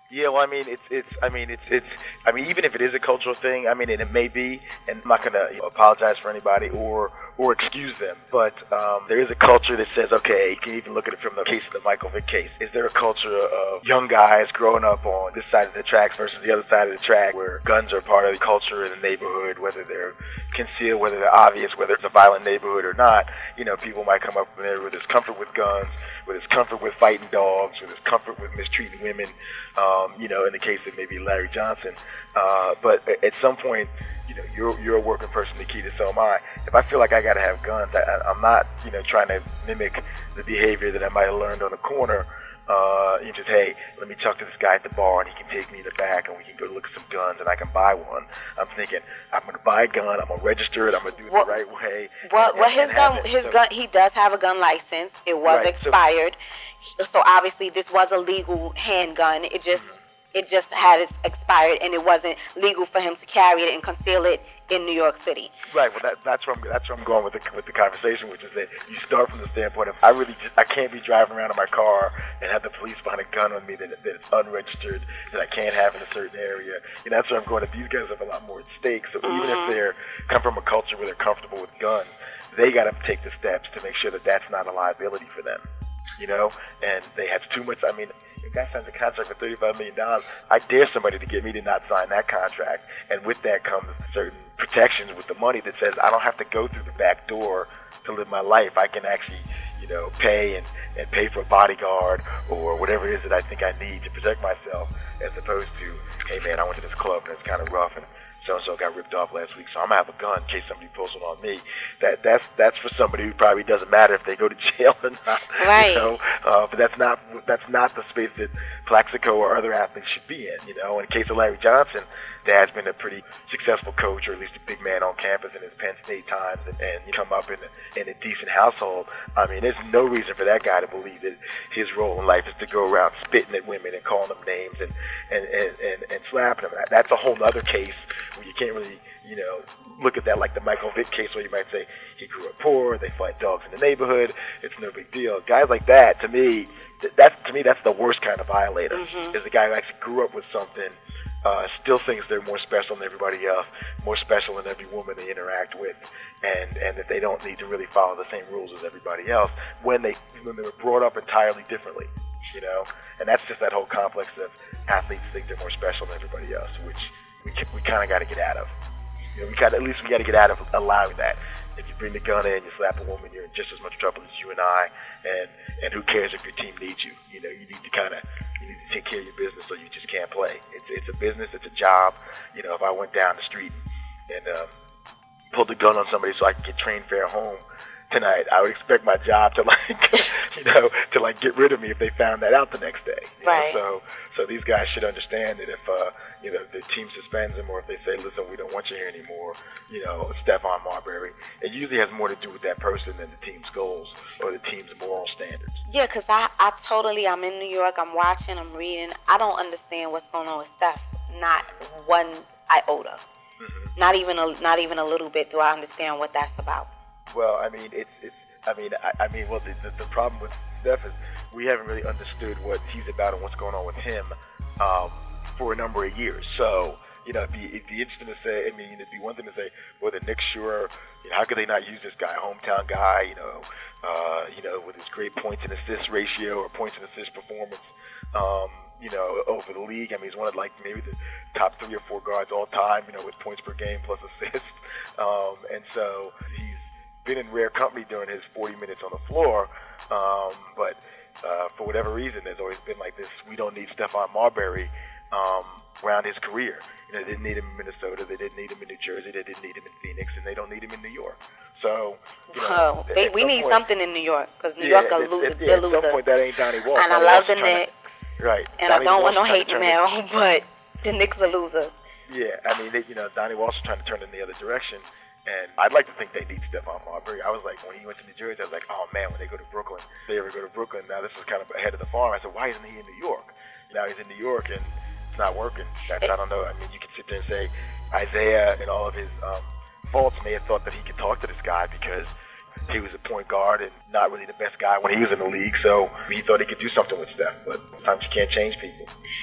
Yeah, well, I mean, it's, it's, I mean, it's, it's, I mean, even if it is a cultural thing, I mean, and it may be, and I'm not going to you know, apologize for anybody or, or excuse them, but um, there is a culture that says, okay, you can even look at it from the case of the Michael Vick case. Is there a culture of young guys growing up on this side of the tracks versus the other side of the track where guns are part of the culture in the neighborhood, whether they're concealed, whether they're obvious, whether it's a violent neighborhood or not? You know, people might come up from there with this comfort with guns, with his comfort with fighting dogs, with his comfort with mistreating women, um, you know, in the case of maybe Larry Johnson. Uh, but at some point, you know, you're you're a working person, Nikita, so am I. If I feel like I got to have guns, I, I'm not, you know, trying to mimic the behavior that I might have learned on the corner. Uh, you just, hey, let me talk to this guy at the bar, and he can take me in the back, and we can go look at some guns, and I can buy one. I'm thinking, I'm going to buy a gun, I'm going to register it, I'm going to do it well, the right way. Well, and, well, his and gun, his so, gun, he does have a gun license. It was right, expired, so, so obviously this was a legal handgun. It just, mm-hmm. it just had expired, and it wasn't legal for him to carry it and conceal it in New York City. Right. Well, that, that's where I'm. That's where I'm going with the with the conversation, which is that you start from the standpoint of I really just I can't be driving around in my car and have the police find a gun on me that that it's unregistered, that I can't have in a certain area. And that's where I'm going. That these guys have a lot more at stake. So mm-hmm. even if they're come from a culture where they're comfortable with guns, they got to take the steps to make sure that that's not a liability for them. You know, and they have too much. I mean, if a guy signs a contract for thirty-five million dollars, I dare somebody to get me to not sign that contract. And with that comes certain protections with the money that says I don't have to go through the back door to live my life. I can actually, you know, pay and, and pay for a bodyguard or whatever it is that I think I need to protect myself, as opposed to, hey man, I went to this club and it's kind of rough and so-and-so got ripped off last week, so I'm going to have a gun in case somebody pulls one on me. That That's that's for somebody who probably doesn't matter if they go to jail or not. Right. You know? uh, but that's not that's not the space that Plaxico or other athletes should be in. You know, in the case of Larry Johnson, Dad's been a pretty successful coach, or at least a big man on campus in his Penn State times, and, and you come up in a, in a decent household. I mean, there's no reason for that guy to believe that his role in life is to go around spitting at women and calling them names and, and, and, and, and slapping them. That's a whole other case where you can't really, you know, look at that like the Michael Vick case where you might say he grew up poor, they fight dogs in the neighborhood, it's no big deal. Guys like that, to me, that's, to me, that's the worst kind of violator, mm-hmm. is the guy who actually grew up with something, Uh, still thinks they're more special than everybody else, more special than every woman they interact with, and, and that they don't need to really follow the same rules as everybody else when they when they were brought up entirely differently, you know. And that's just that whole complex of athletes think they're more special than everybody else, which we we kind of got to get out of. You know, we got at least we got to get out of allowing that. If you bring the gun in, you slap a woman, you're in just as much trouble as you and I. And and who cares if your team needs you? You know, you need to kind of you need to take care of your business, or you just can't play. It's it's a business, it's a job. You know, if I went down the street and um, pulled a gun on somebody so I could get train fare home tonight, I would expect my job to like, you know, to like get rid of me if they found that out the next day. You right. know? So so these guys should understand that if uh, you know, the team suspends them, or if they say, listen, we don't want you here anymore, you know, Stephon Marbury, it usually has more to do with that person than the team's goals or the team's moral standards. Yeah, because I, I totally, I'm in New York, I'm watching, I'm reading. I don't understand what's going on with Steph. Not one iota. Mm-hmm. Not even a, not even a little bit do I understand what that's about. Well, I mean, it's, it's, I mean, I, I mean, well, the, the, the problem with Steph is we haven't really understood what he's about and what's going on with him um, for a number of years. So, you know, it'd be, it'd be interesting to say, I mean, it'd be one thing to say, well, the Knicks sure, you know, how could they not use this guy, hometown guy, you know, uh, you know, with his great points and assist ratio or points and assist performance, um, you know, over the league. I mean, he's one of, like, maybe the top three or four guards all time, you know, with points per game plus assists. Um, and so he's been in rare company during his forty minutes on the floor, um, but uh, for whatever reason, there's always been like this, we don't need Stephon Marbury um, around his career. You know, they didn't need him in Minnesota, they didn't need him in New Jersey, they didn't need him in Phoenix, and they don't need him in New York. So, you know, oh, they, we need point, something in New York, because New yeah, York are losers. Yeah, at some point, that ain't Donnie Walsh. And I love the Knicks. To, right. And Donnie I don't Walsh want no hate to mail, but the Knicks are losers. Yeah, I mean, they, you know, Donnie Walsh is trying to turn in the other direction. And I'd like to think they need Stephon Marbury. I was like, when he went to New Jersey, I was like, oh man, when they go to Brooklyn, if they ever go to Brooklyn, now this is kind of ahead of the farm. I said, why isn't he in New York? Now he's in New York and it's not working. That's, I don't know. I mean, you can sit there and say Isaiah and all of his um, faults may have thought that he could talk to this guy because he was a point guard and not really the best guy when he was in the league. So he thought he could do something with Steph. But sometimes you can't change people.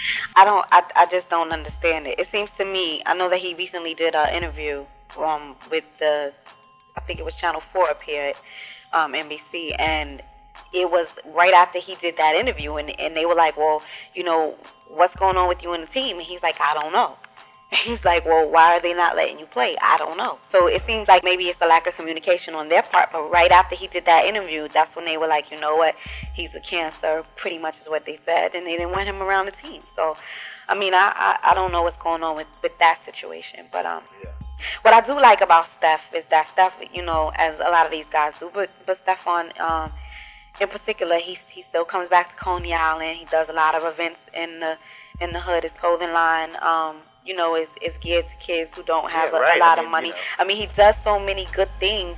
I don't. I, I just don't understand it. It seems to me. I know that he recently did an interview um with the, I think it was Channel Four up here at um, N B C, and it was right after he did that interview, and and they were like, well, you know, what's going on with you and the team? And he's like, I don't know. He's like, well, why are they not letting you play? I don't know. So it seems like maybe it's a lack of communication on their part, but right after he did that interview, that's when they were like, you know what, he's a cancer, pretty much is what they said, and they didn't want him around the team. So, I mean, I I, I don't know what's going on with, with that situation, but um, yeah. What I do like about Steph is that Steph, you know, as a lot of these guys do, but, but Stephon, um, in particular, he he still comes back to Coney Island. He does a lot of events in the in the hood, his clothing line, um, you know, is, is geared to kids who don't have yeah, a, right. a lot I mean, of money. You know. I mean, he does so many good things,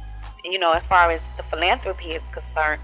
you know, as far as the philanthropy is concerned.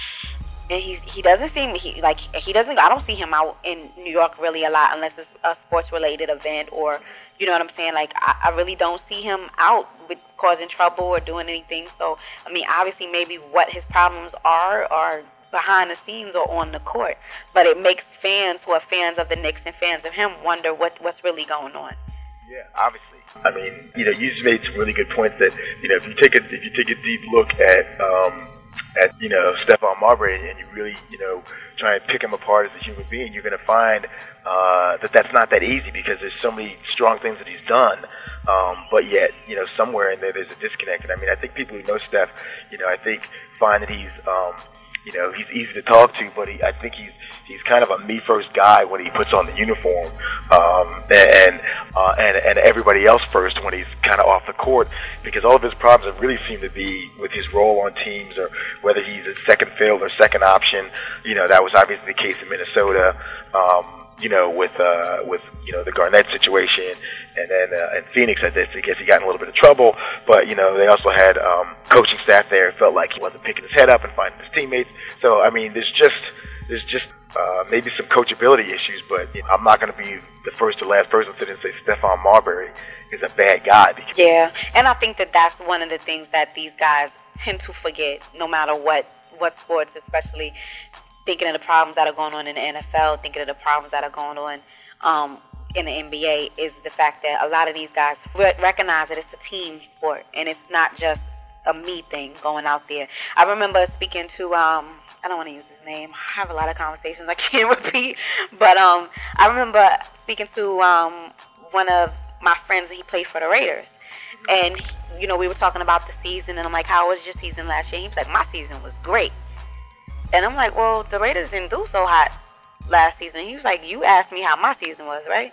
And he he doesn't seem he like he doesn't. I don't see him out in New York really a lot unless it's a sports related event or, you know what I'm saying. Like I, I really don't see him out with causing trouble or doing anything. So I mean, obviously maybe what his problems are are behind the scenes or on the court, but it makes fans who are fans of the Knicks and fans of him wonder what what's really going on. Yeah, obviously. I mean, you know, you just made some really good points that, you know, if you take a if you take a deep look at um, at you know Stephon Marbury and you really you know try and pick him apart as a human being, you're going to find uh, that that's not that easy because there's so many strong things that he's done. Um, but yet, you know, somewhere in there there's a disconnect. And I mean, I think people who know Steph, you know, I think find that he's um, you know, he's easy to talk to, but he, I think he's he's kind of a me first guy when he puts on the uniform, um, and uh, and and everybody else first when he's kind of off the court, because all of his problems have really seemed to be with his role on teams or whether he's a second field or second option. You know, that was obviously the case in Minnesota. Um, you know, with uh, with you know the Garnett situation, and then uh, in Phoenix, I guess he got in a little bit of trouble. But you know, they also had um, coaching staff there. It felt like he wasn't picking his head up and finding his teammates. So I mean, there's just there's just uh, maybe some coachability issues. But you know, I'm not going to be the first or last person to sit and say Stephon Marbury is a bad guy. Because yeah, and I think that that's one of the things that these guys tend to forget, no matter what what sports, especially. Thinking of the problems that are going on in the N F L, thinking of the problems that are going on um, in the N B A, is the fact that a lot of these guys re- recognize that it's a team sport and it's not just a me thing going out there. I remember speaking to, um, I don't want to use his name. I have a lot of conversations I can't repeat, but um, I remember speaking to um, one of my friends. He played for the Raiders. And, you know, we were talking about the season, and I'm like, how was your season last year? He was like, my season was great. And I'm like, well, the Raiders didn't do so hot last season. He was like, you asked me how my season was, right?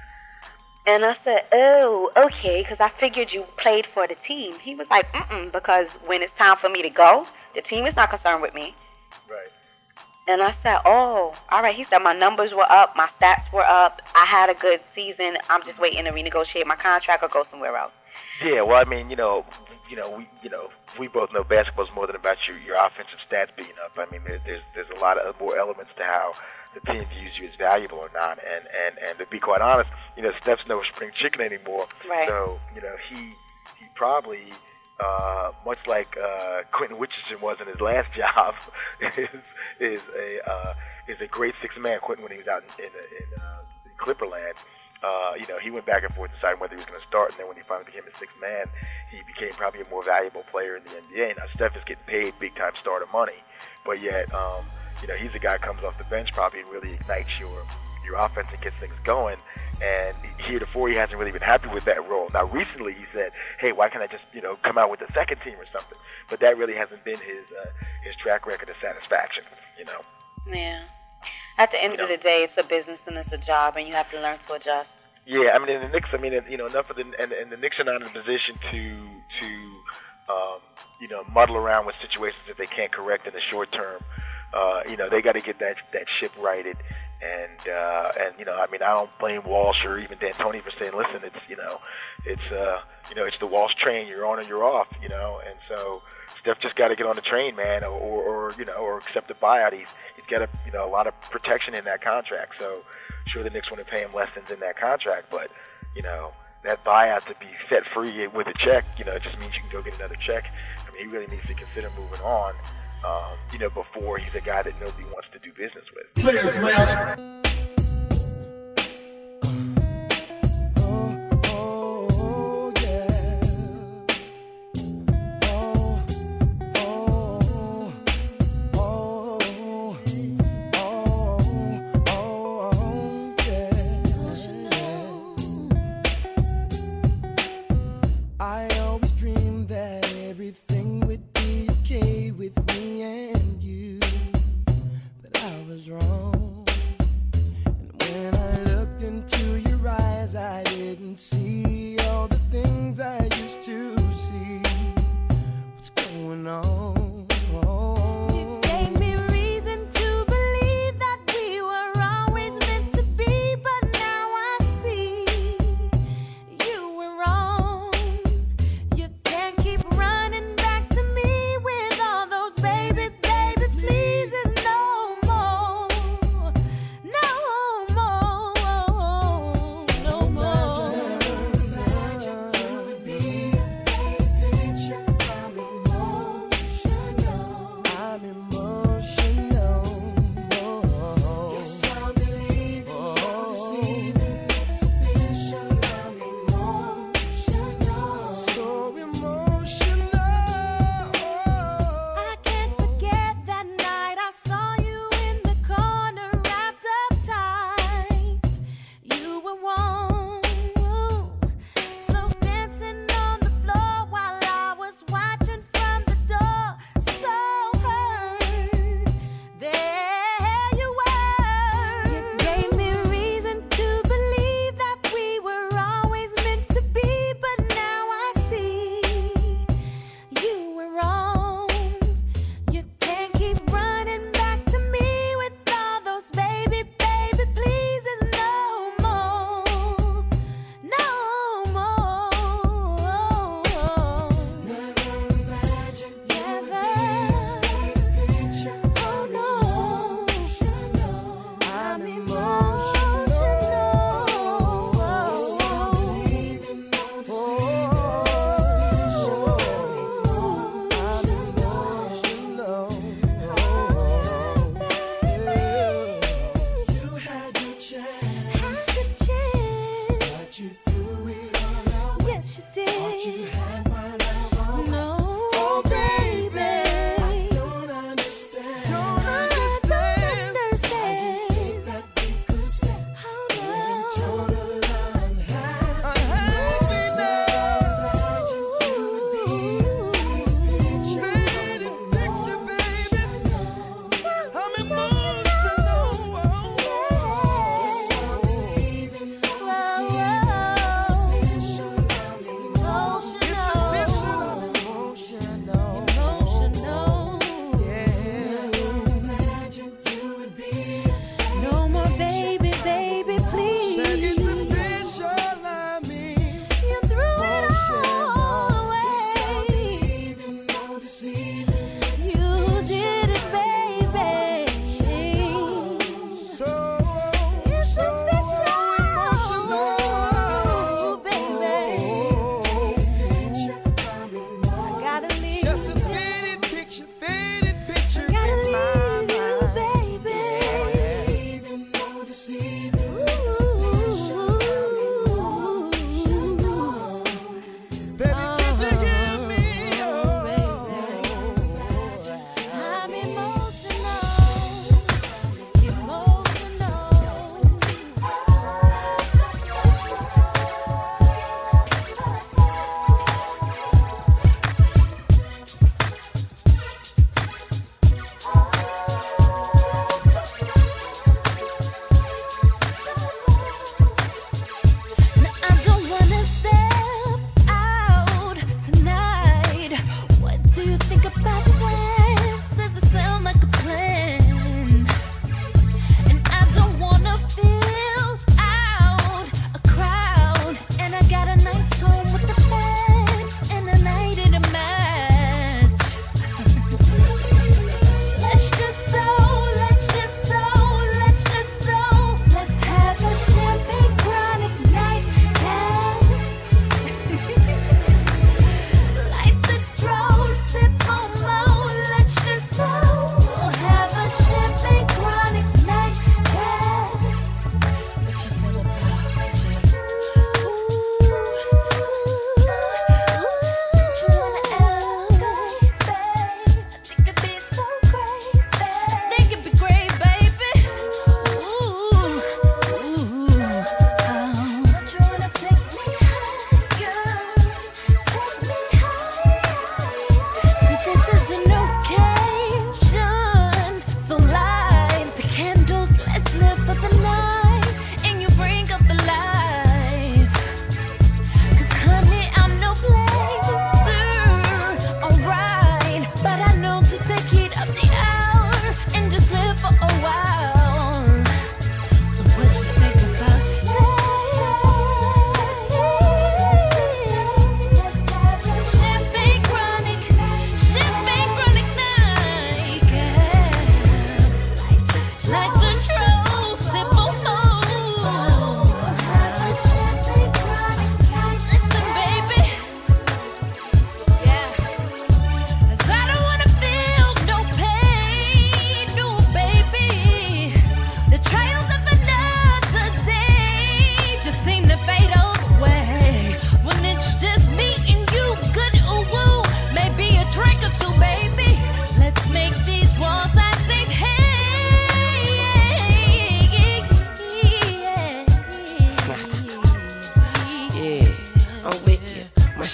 And I said, oh, okay, because I figured you played for the team. He was like, mm-mm, because when it's time for me to go, the team is not concerned with me. Right. And I said, oh, all right. He said, my numbers were up, my stats were up, I had a good season. I'm just waiting to renegotiate my contract or go somewhere else. Yeah, well, I mean, you know, you know, we, you know, we both know basketball's more than about your your offensive stats being up. I mean, there, there's there's a lot of more elements to how the team views you as valuable or not. And and and to be quite honest, you know, Steph's no spring chicken anymore. Right. So you know, he he probably uh, much like uh, Quentin Richardson was in his last job, is is a uh, is a great six man. Quentin when he was out in in, in, uh, in Clipperland. Uh, you know, he went back and forth deciding whether he was going to start, and then when he finally became a sixth man, he became probably a more valuable player in the N B A. Now, Steph is getting paid big-time starter money, but yet, um, you know, he's a guy who comes off the bench probably and really ignites your your offense and gets things going, and heretofore he hasn't really been happy with that role. Now, recently he said, hey, why can't I just, you know, come out with the second team or something? But that really hasn't been his uh, his track record of satisfaction, you know. Yeah. At the end you of know? the day, it's a business and it's a job, and you have to learn to adjust. Yeah, I mean, in the Knicks, I mean, you know, enough of the, and, and the Knicks are not in a position to, to, um, you know, muddle around with situations that they can't correct in the short term. Uh, you know, they got to get that that ship righted, and uh, and you know, I mean, I don't blame Walsh or even D'Antoni for saying, listen, it's you know, it's uh, you know, it's the Walsh train, you're on or you're off, you know, and so Steph just got to get on the train, man, or, or you know, or accept a buyout. He's he's got a you know a lot of protection in that contract, so. Sure, the Knicks want to pay him less than in that contract, but you know that buyout to be set free with a check, you know, it just means you can go get another check. I mean, he really needs to consider moving on, um, you know, before he's a guy that nobody wants to do business with. Players Lounge.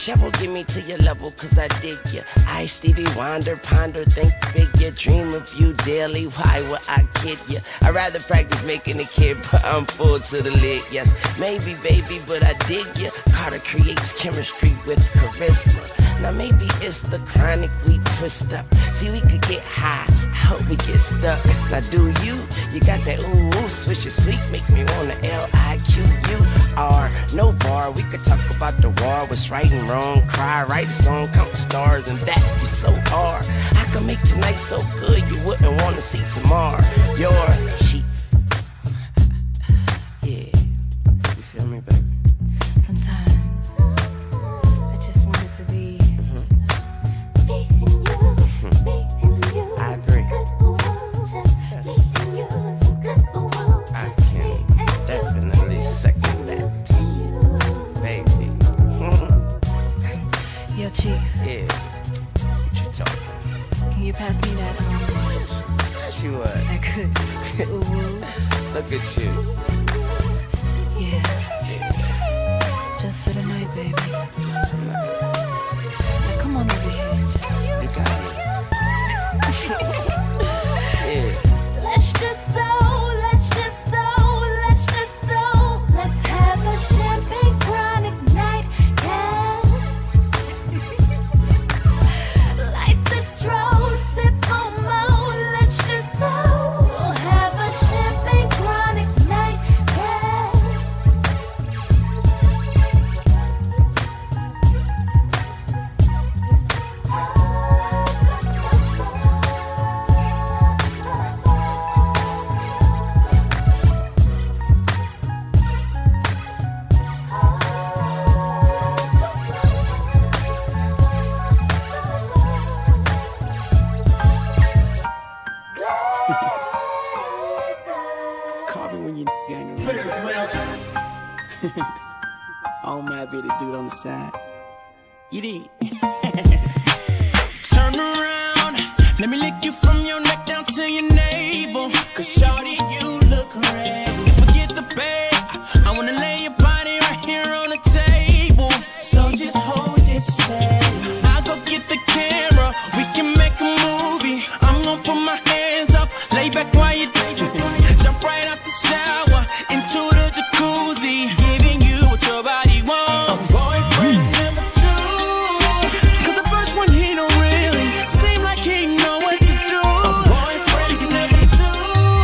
shovel, get me to your level, cause I dig ya. I Stevie Wonder, ponder, think figure, dream of you daily, why would I kid ya? I'd rather practice making a kid, but I'm full to the lid, yes. Maybe, baby, but I dig ya. Carter creates chemistry with charisma. Now maybe it's the chronic we twist up. See, we could get high, I hope we get stuck. Now do you, you got that ooh, ooh, swish it sweet, make me wanna L I Q U R. No bar, we could talk about the war, what's right and wrong, cry, write a song, count the stars, and that be so hard. I could make tonight so good, you wouldn't wanna see tomorrow. You're cheap. Yeah, you feel me, baby? Sometimes I just want it to be mm-hmm. me and you, mm-hmm. me and you. I agree. Just me and you, some good old. I can definitely second that, baby. Yo, Chief. Yeah. What you talking? Can you pass me that? Um, yes, you would. That good. Ooh, ooh. Look at you. Yeah. Yeah. Just for the night, baby. Just tonight. Now come on over here and just. You got me. Yeah. Let's just so, let's just so, let's just so, let's have a champagne chronic night, yeah. Light the drone, sip on more, let's just so, have a champagne chronic night, yeah. Call me when you ain't around. Players Lounge. I don't mind being the dude on the side. You did. Turn around, let me lick you from your neck down to your navel. Cause shawty, you look great. Forget the bed, I wanna lay your body right here on the table. So just hold it steady. I'll go get the camera, we can make a movie. I'm gonna put my hands up, lay back while you jump right out the shower, into the jacuzzi, giving you what your body wants. Boyfriend number two, cause the first one he don't really seem like he know what to do. Boyfriend number two,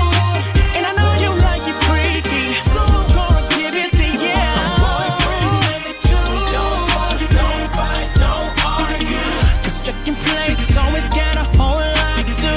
and I know you like it freaky, so I'm gonna give it to you. Boyfriend number two, don't fight, don't fight, don't argue, cause second place always got a whole lot to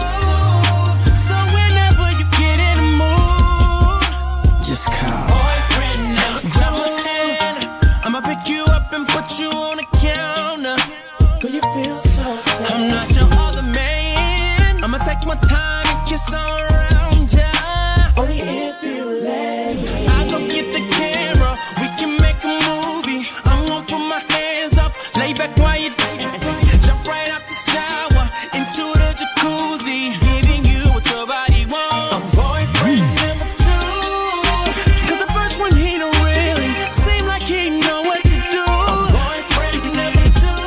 prove. So whenever you get in the mood, Just call. boyfriend number two, grab my hand, I'ma pick you up and put you on the counter. Girl, you feel so sad. I'm not your other man, I'ma take my time and kiss all around ya. Only if you let me. I'll go get the camera, we can make a movie. I'm gonna put my hands up, lay back while you jump right out the shower, into the jacuzzi, giving you what your body wants. Boyfriend number two, cause the first one he don't really seem like he know what to do. Boyfriend number two,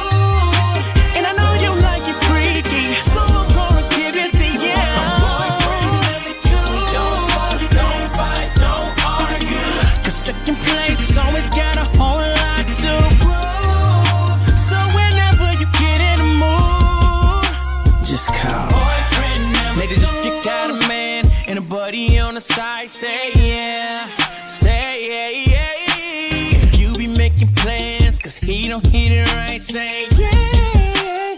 and I know you like it freaky, so I'm gonna give it to you. Boyfriend number two, don't fight, don't fight, don't argue, cause second place always got a whole lot to prove. So whenever you get in the mood, Just call. boyfriend number ladies, if you got a man and a buddy on the side, say yeah, say yeah, yeah, yeah. If you be making plans, cause he don't hit it right, say yeah,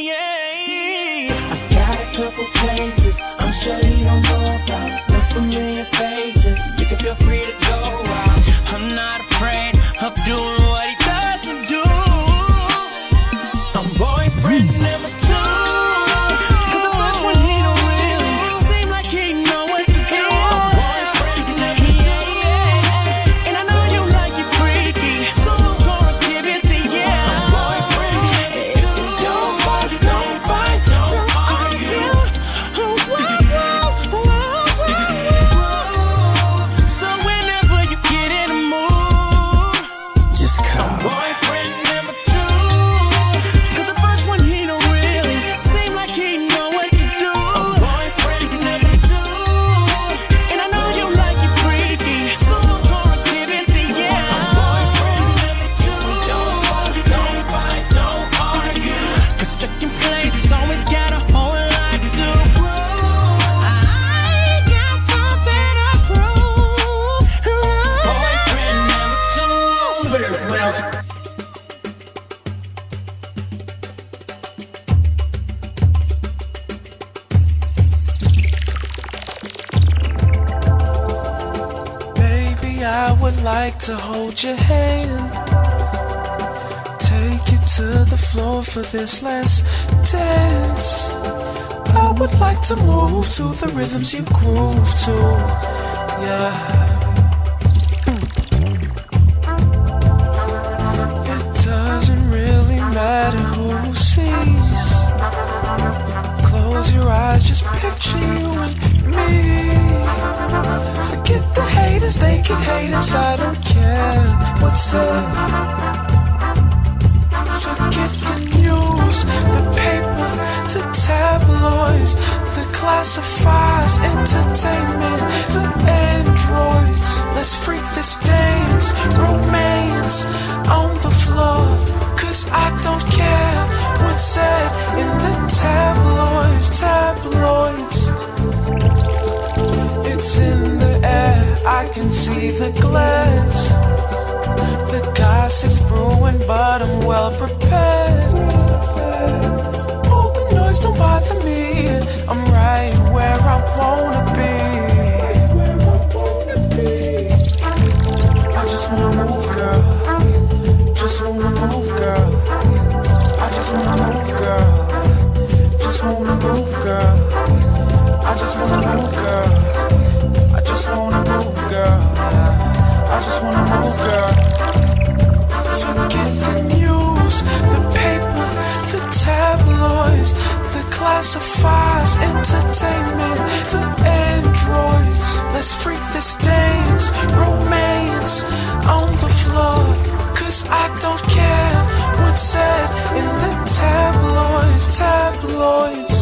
yeah. I got a couple places I'm sure you don't know about, no familiar faces, you can feel free to go out. I'm not afraid of doing what he doesn't do. I'm boyfriend number two, cause the first one he don't really seem like he know what to do. Boyfriend number two, and I know you like it freaky, so I'm gonna give it to you. Boyfriend number two, don't fight, don't fight, don't argue. Oh, whoa, whoa, whoa, whoa. So whenever you get in the mood, Just I would like to hold your hand, take you to the floor for this last dance. I would like to move to the rhythms you groove to, yeah. It doesn't really matter who sees. Close your eyes, just picture you and me. Forget the haters, they can hate us, I don't care what's said. Forget the news, the paper, the tabloids, the classifieds, entertainment, the androids. Let's freak this dance, romance on the floor, cause I don't care what's said in the tabloids, tabloids. It's in the air, I can see the glass. The gossip's brewing, but I'm well prepared. All the noise don't bother me, I'm right where I wanna be. I just wanna move, girl. Just wanna move, girl. I just wanna move, girl. Just wanna move, girl. I just wanna move, girl. I just wanna move, girl. I just wanna move, girl. Forget the news, the paper, the tabloids, the classifieds, entertainment, the androids. Let's freak this dance, romance on the floor, cause I don't care what's said in the tabloids, tabloids.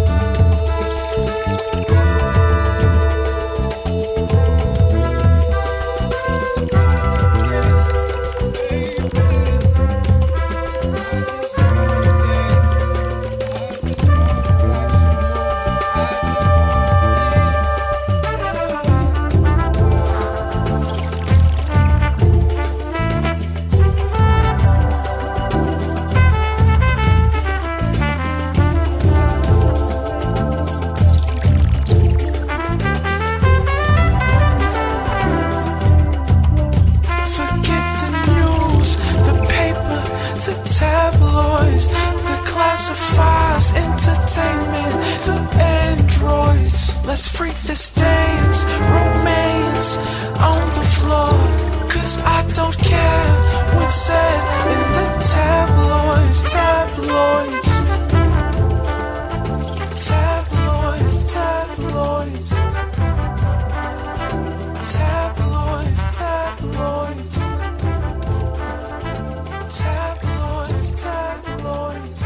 Entertainment, the androids. Let's freak this dance, romance on the floor, cause I don't care what's said in the tabloids, tabloids. Tabloids, tabloids. Tabloids, tabloids. Tabloids, tabloids.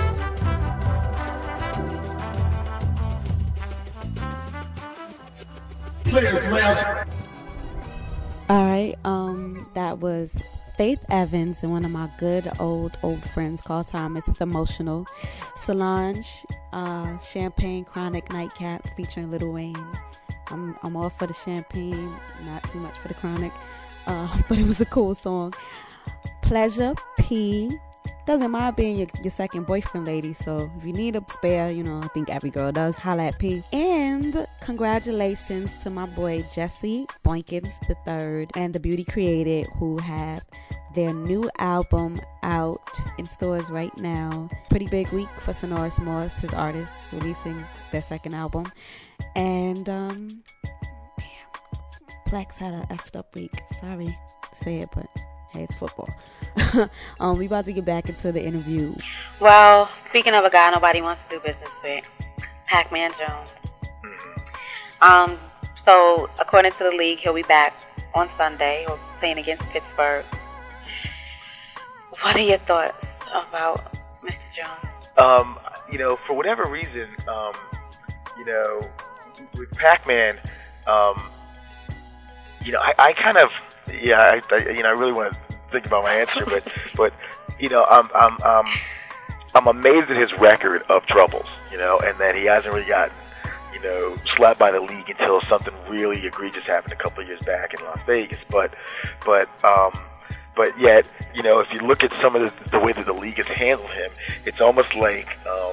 Players Lounge. All right, um, that was Faith Evans and one of my good old old friends called Thomas with Emotional. Solange, uh, Champagne Chronic Nightcap featuring Lil Wayne. I'm I'm all for the champagne, not too much for the chronic, uh, but it was a cool song. Pleasure P. Doesn't mind being your, your second boyfriend, lady. So if you need a spare, you know, I think every girl does. Holla at P. And congratulations to my boy Jesse Boykins the third and The Beauty Created, who have their new album out in stores right now. Pretty big week for Sonoris Morse, his artist, releasing their second album. And um, damn, Plex had a effed up week. Sorry to say it, but hey, it's football. um, we about to get back into the interview. Well, speaking of a guy nobody wants to do business with, Pac-Man Jones. Um, so according to the league, he'll be back on Sunday, or playing against Pittsburgh. What are your thoughts about Mister Jones? Um, you know, for whatever reason, um, you know, with Pac-Man, um, you know, I, I kind of, yeah, I, I, you know, I really want to think about my answer, but, but, you know, I'm, I'm, um, I'm amazed at his record of troubles, you know, and that he hasn't really gotten, you know, slapped by the league until something really egregious happened a couple of years back in Las Vegas. But, but, um, but yet, you know, if you look at some of the, the way that the league has handled him, it's almost like, um,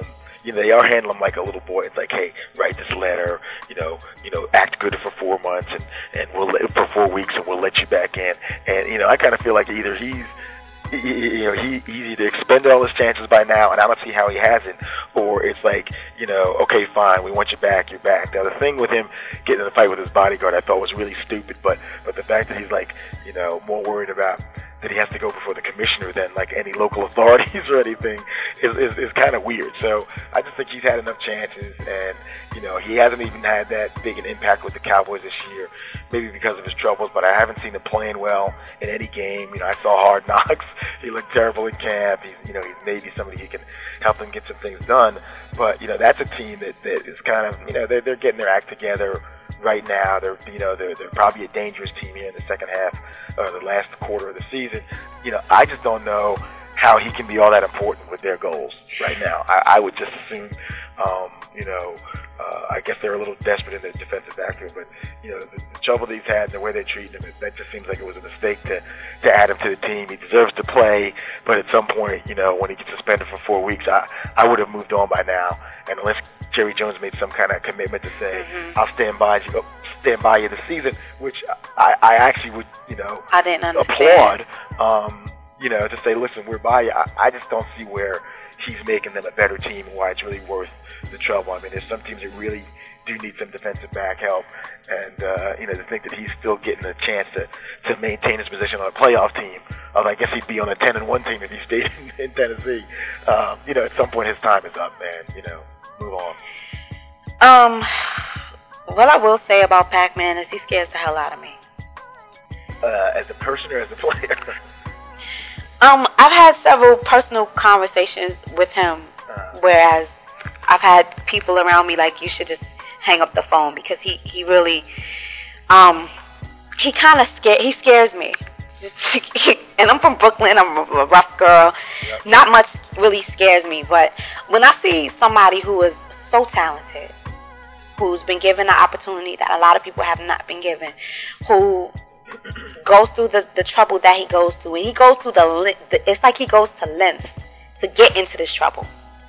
you know, they are handling him like a little boy. It's like, hey, write this letter, you know, you know, act good for four months and and we'll let, for four weeks and we'll let you back in. And you know, I kind of feel like either he's you know, he, he's either expended all his chances by now, and I don't see how he hasn't, or it's like, you know, okay, fine, we want you back, you're back. Now, the thing with him getting in a fight with his bodyguard I thought was really stupid, but, but the fact that he's, like, you know, more worried about that he has to go before the commissioner than, like, any local authorities or anything is, is, is kind of weird. So I just think he's had enough chances, and, you know, he hasn't even had that big an impact with the Cowboys this year, maybe because of his troubles, but I haven't seen him playing well in any game. You know, I saw Hard Knocks. He looked terrible in camp. He's, you know, he's maybe somebody who can help them get some things done. But, you know, that's a team that, that is kind of, you know, they're, they're getting their act together right now. They're, you know, they're, they're probably a dangerous team here in the second half or the last quarter of the season. You know, I just don't know how he can be all that important with their goals right now. I, I would just assume, um, you know, uh, I guess they're a little desperate in their defensive backfield, but, you know, the, the trouble that he's had and the way they treat him, that just seems like it was a mistake to, to add him to the team. He deserves to play, but at some point, you know, when he gets suspended for four weeks, I, I would have moved on by now. And unless Jerry Jones made some kind of commitment to say, mm-hmm. I'll stand by you, stand by you this season, which I, I actually would, you know, I didn't understand. applaud, um, you know, to say, listen, we're by you. I, I just don't see where he's making them a better team and why it's really worth the trouble. I mean, there's some teams that really do need some defensive back help, and uh, you know, to think that he's still getting a chance to, to maintain his position on a playoff team. Although I guess he'd be on a ten and one team if he stayed in, in Tennessee. Um, you know, at some point his time is up, man. You know, move on. Um, what I will say about Pac-Man is he scares the hell out of me. Uh, as a person or as a player? um, I've had several personal conversations with him, uh, whereas I've had people around me like, you should just hang up the phone, because he, he really, um, he kind of scare, he scares me. And I'm from Brooklyn, I'm a rough girl. Yep. Not much really scares me, but when I see somebody who is so talented, who's been given the opportunity that a lot of people have not been given, who goes through the, the trouble that he goes through, and he goes through the, the, it's like he goes to lengths to get into this trouble.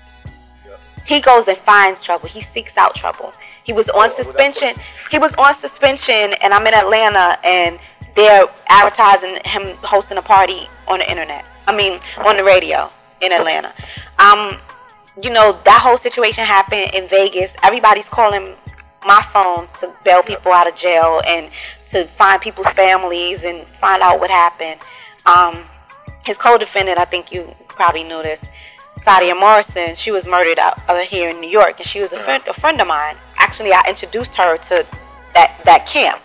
He goes and finds trouble. He seeks out trouble. He was on suspension. He was on suspension, and I'm in Atlanta, and they're advertising him hosting a party on the internet. I mean, on the radio in Atlanta. Um, you know, that whole situation happened in Vegas. Everybody's calling my phone to bail people out of jail and to find people's families and find out what happened. Um, his co-defendant, I think you probably knew this, Sadia Morrison, she was murdered out, out here in New York, and she was a friend, a friend of mine. Actually, I introduced her to that that camp.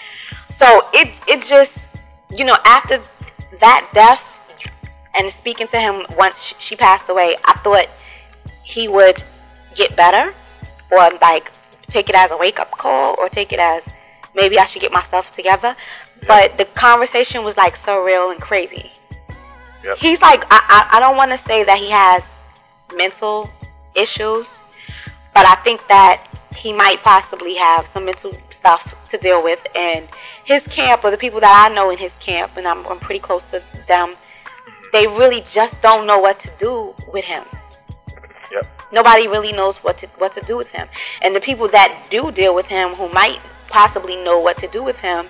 So it it just, you know, after that death and speaking to him once she passed away, I thought he would get better, or like take it as a wake up call, or take it as maybe I should get myself together. Yeah. But the conversation was like surreal and crazy. Yep. He's like, I, I, I don't want to say that he has mental issues, but I think that he might possibly have some mental stuff to deal with. And his camp, or the people that I know in his camp, and I'm, I'm pretty close to them, they really just don't know what to do with him. Yep. Nobody really knows what to what to do with him. And the people that do deal with him, who might possibly know what to do with him,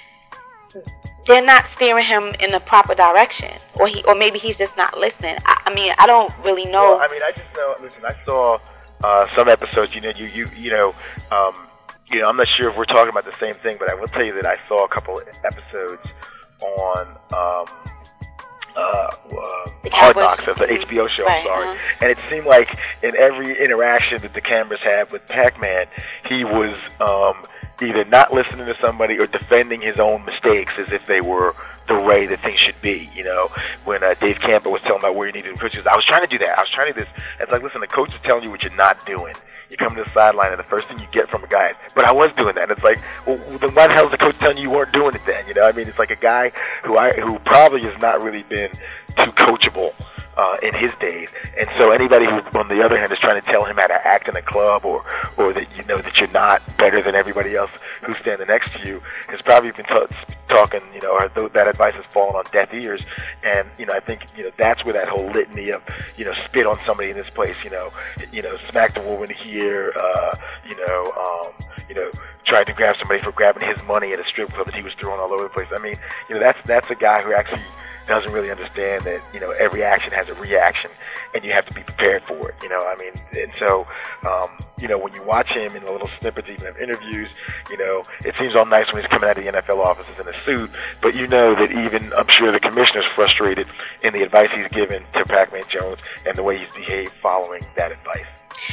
they're not steering him in the proper direction, or he, or maybe he's just not listening. I, I mean, I don't really know. Well, I mean, I just know. Listen, I saw uh, some episodes. You know, you you you know, um, you know, I'm not sure if we're talking about the same thing, but I will tell you that I saw a couple of episodes on um, uh, uh, Hard Knocks, of the H B O show. Right, I'm sorry, uh-huh. And it seemed like in every interaction that the cameras had with Pac-Man, he was Um, either not listening to somebody or defending his own mistakes as if they were the way that things should be. You know, when uh, Dave Camper was telling about where you needed to push, he goes, I was trying to do that. I was trying to do this. And it's like, listen, the coach is telling you what you're not doing. You come to the sideline, and the first thing you get from a guy is, but I was doing that. And it's like, well, then why the hell is the coach telling you you weren't doing it then? You know, I mean, it's like a guy who I who probably has not really been too coachable Uh, in his days, and so anybody who, on the other hand, is trying to tell him how to act in a club, or or that you know that you're not better than everybody else who's standing next to you, has probably been t- talking, you know, or th- that advice has fallen on deaf ears. And, you know, I think, you know, that's where that whole litany of, you know, spit on somebody in this place, you know, you know, smack the woman here, uh, you know, um, you know, tried to grab somebody for grabbing his money at a strip club that he was throwing all over the place. I mean, you know, that's that's a guy who actually doesn't really understand that, you know, every action has a reaction, and you have to be prepared for it, you know, I mean, and so, um, you know, when you watch him in the little snippets, even of interviews, you know, it seems all nice when he's coming out of the N F L offices in a suit, but you know that even, I'm sure the commissioner's frustrated in the advice he's given to Pac-Man Jones and the way he's behaved following that advice.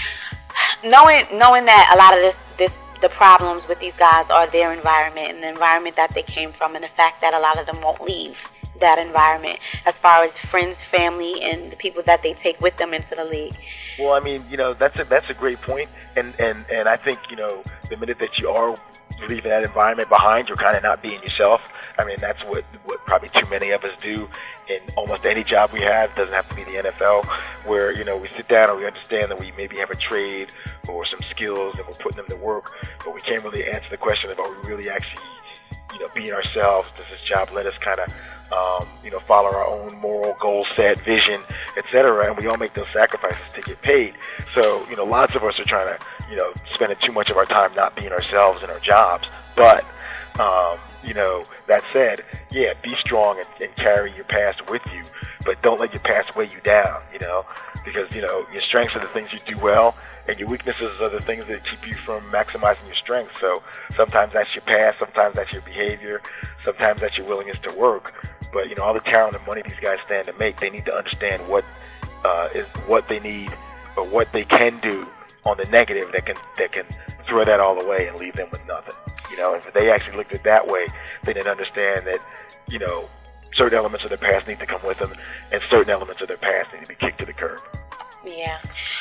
Knowing, knowing that a lot of this, this, the problems with these guys are their environment and the environment that they came from, and the fact that a lot of them won't leave that environment as far as friends, family, and the people that they take with them into the league. Well, I mean, you know, that's a, that's a great point, and, and, and I think, you know, the minute that you are leaving that environment behind, you're kind of not being yourself. I mean, that's what, what probably too many of us do in almost any job we have. It doesn't have to be the N F L, where, you know, we sit down and we understand that we maybe have a trade or some skills and we're putting them to work, but we can't really answer the question about we really actually, you know, being ourselves. Does this job let us kind of, um, you know, follow our own moral goal set, vision, et cetera, and we all make those sacrifices to get paid. So, you know, lots of us are trying to, you know, spending too much of our time not being ourselves in our jobs. But, um, you know, that said, yeah, be strong and, and carry your past with you, but don't let your past weigh you down, you know, because, you know, your strengths are the things you do well, and your weaknesses are the things that keep you from maximizing your strengths. So sometimes that's your past, sometimes that's your behavior, sometimes that's your willingness to work. But, you know, all the talent and money these guys stand to make, they need to understand what uh, is what they need or what they can do on the negative that can that can throw that all away and leave them with nothing. You know, if they actually looked at it that way, they didn't understand that, you know, certain elements of their past need to come with them, and certain elements of their past need to be kicked to the curb. Yeah.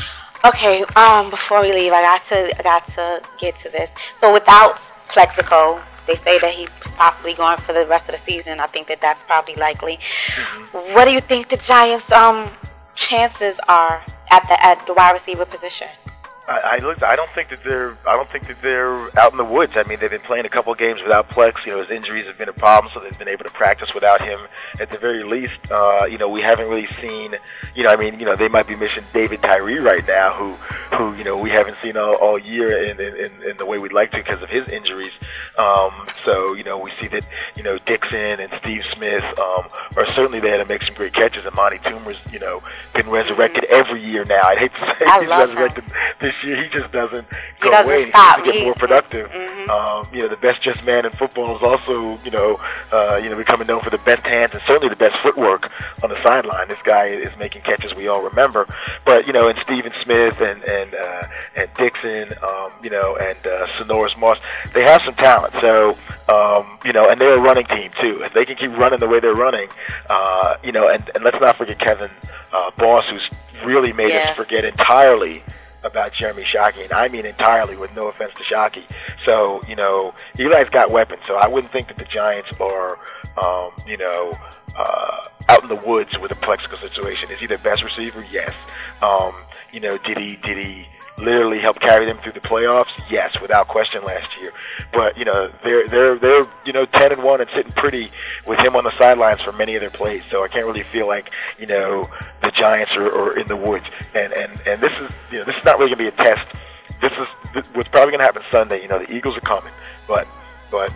Okay. Um. Before we leave, I got to I got to get to this. So without Plexico, they say that he's possibly going for the rest of the season. I think that that's probably likely. Mm-hmm. What do you think the Giants' um chances are at the at the wide receiver position? I, I look. I don't think that they're. I don't think that they're out in the woods. I mean, they've been playing a couple of games without Plex. You know, his injuries have been a problem, so they've been able to practice without him. At the very least, uh, you know, we haven't really seen. You know, I mean, you know, they might be missing David Tyree right now, who, who, you know, we haven't seen all, all year in, in, in the way we'd like to because of his injuries. Um, so, you know, we see that, you know, Dixon and Steve Smith um, are certainly there to make some great catches. And Monty Toomer's, you know, been resurrected every year now. I'd hate to say I he's love resurrected him. this year. He just doesn't He go doesn't away. stop. He seems to get He- more productive. Mhm. Um, you know, the best just man in football is also, you know, uh, you know, becoming known for the best hands and certainly the best footwork on the sideline. This guy is making catches we all remember. But, you know, and Steven Smith and and uh, and Dixon, um, you know, and uh, Sonoris Moss, they have some talent. So, um, you know, and they're a running team too. If they can keep running the way they're running, uh, you know, and, and let's not forget Kevin uh, Boss, who's really made Yeah. us forget entirely about Jeremy Shockey, and I mean entirely, with no offense to Shockey. So, you know, Eli's got weapons, so I wouldn't think that the Giants are, um, you know, uh, out in the woods with a Plexico situation. Is he their best receiver? Yes. Um, you know, did he, did he literally help carry them through the playoffs? Yes, without question last year. But, you know, they're, they're, they're, you know, ten and one and sitting pretty with him on the sidelines for many of their plays. So I can't really feel like, you know, the Giants are, are in the woods. And, and, and this is, you know, this is not really going to be a test. This is this, what's probably going to happen Sunday. You know, the Eagles are coming, but, but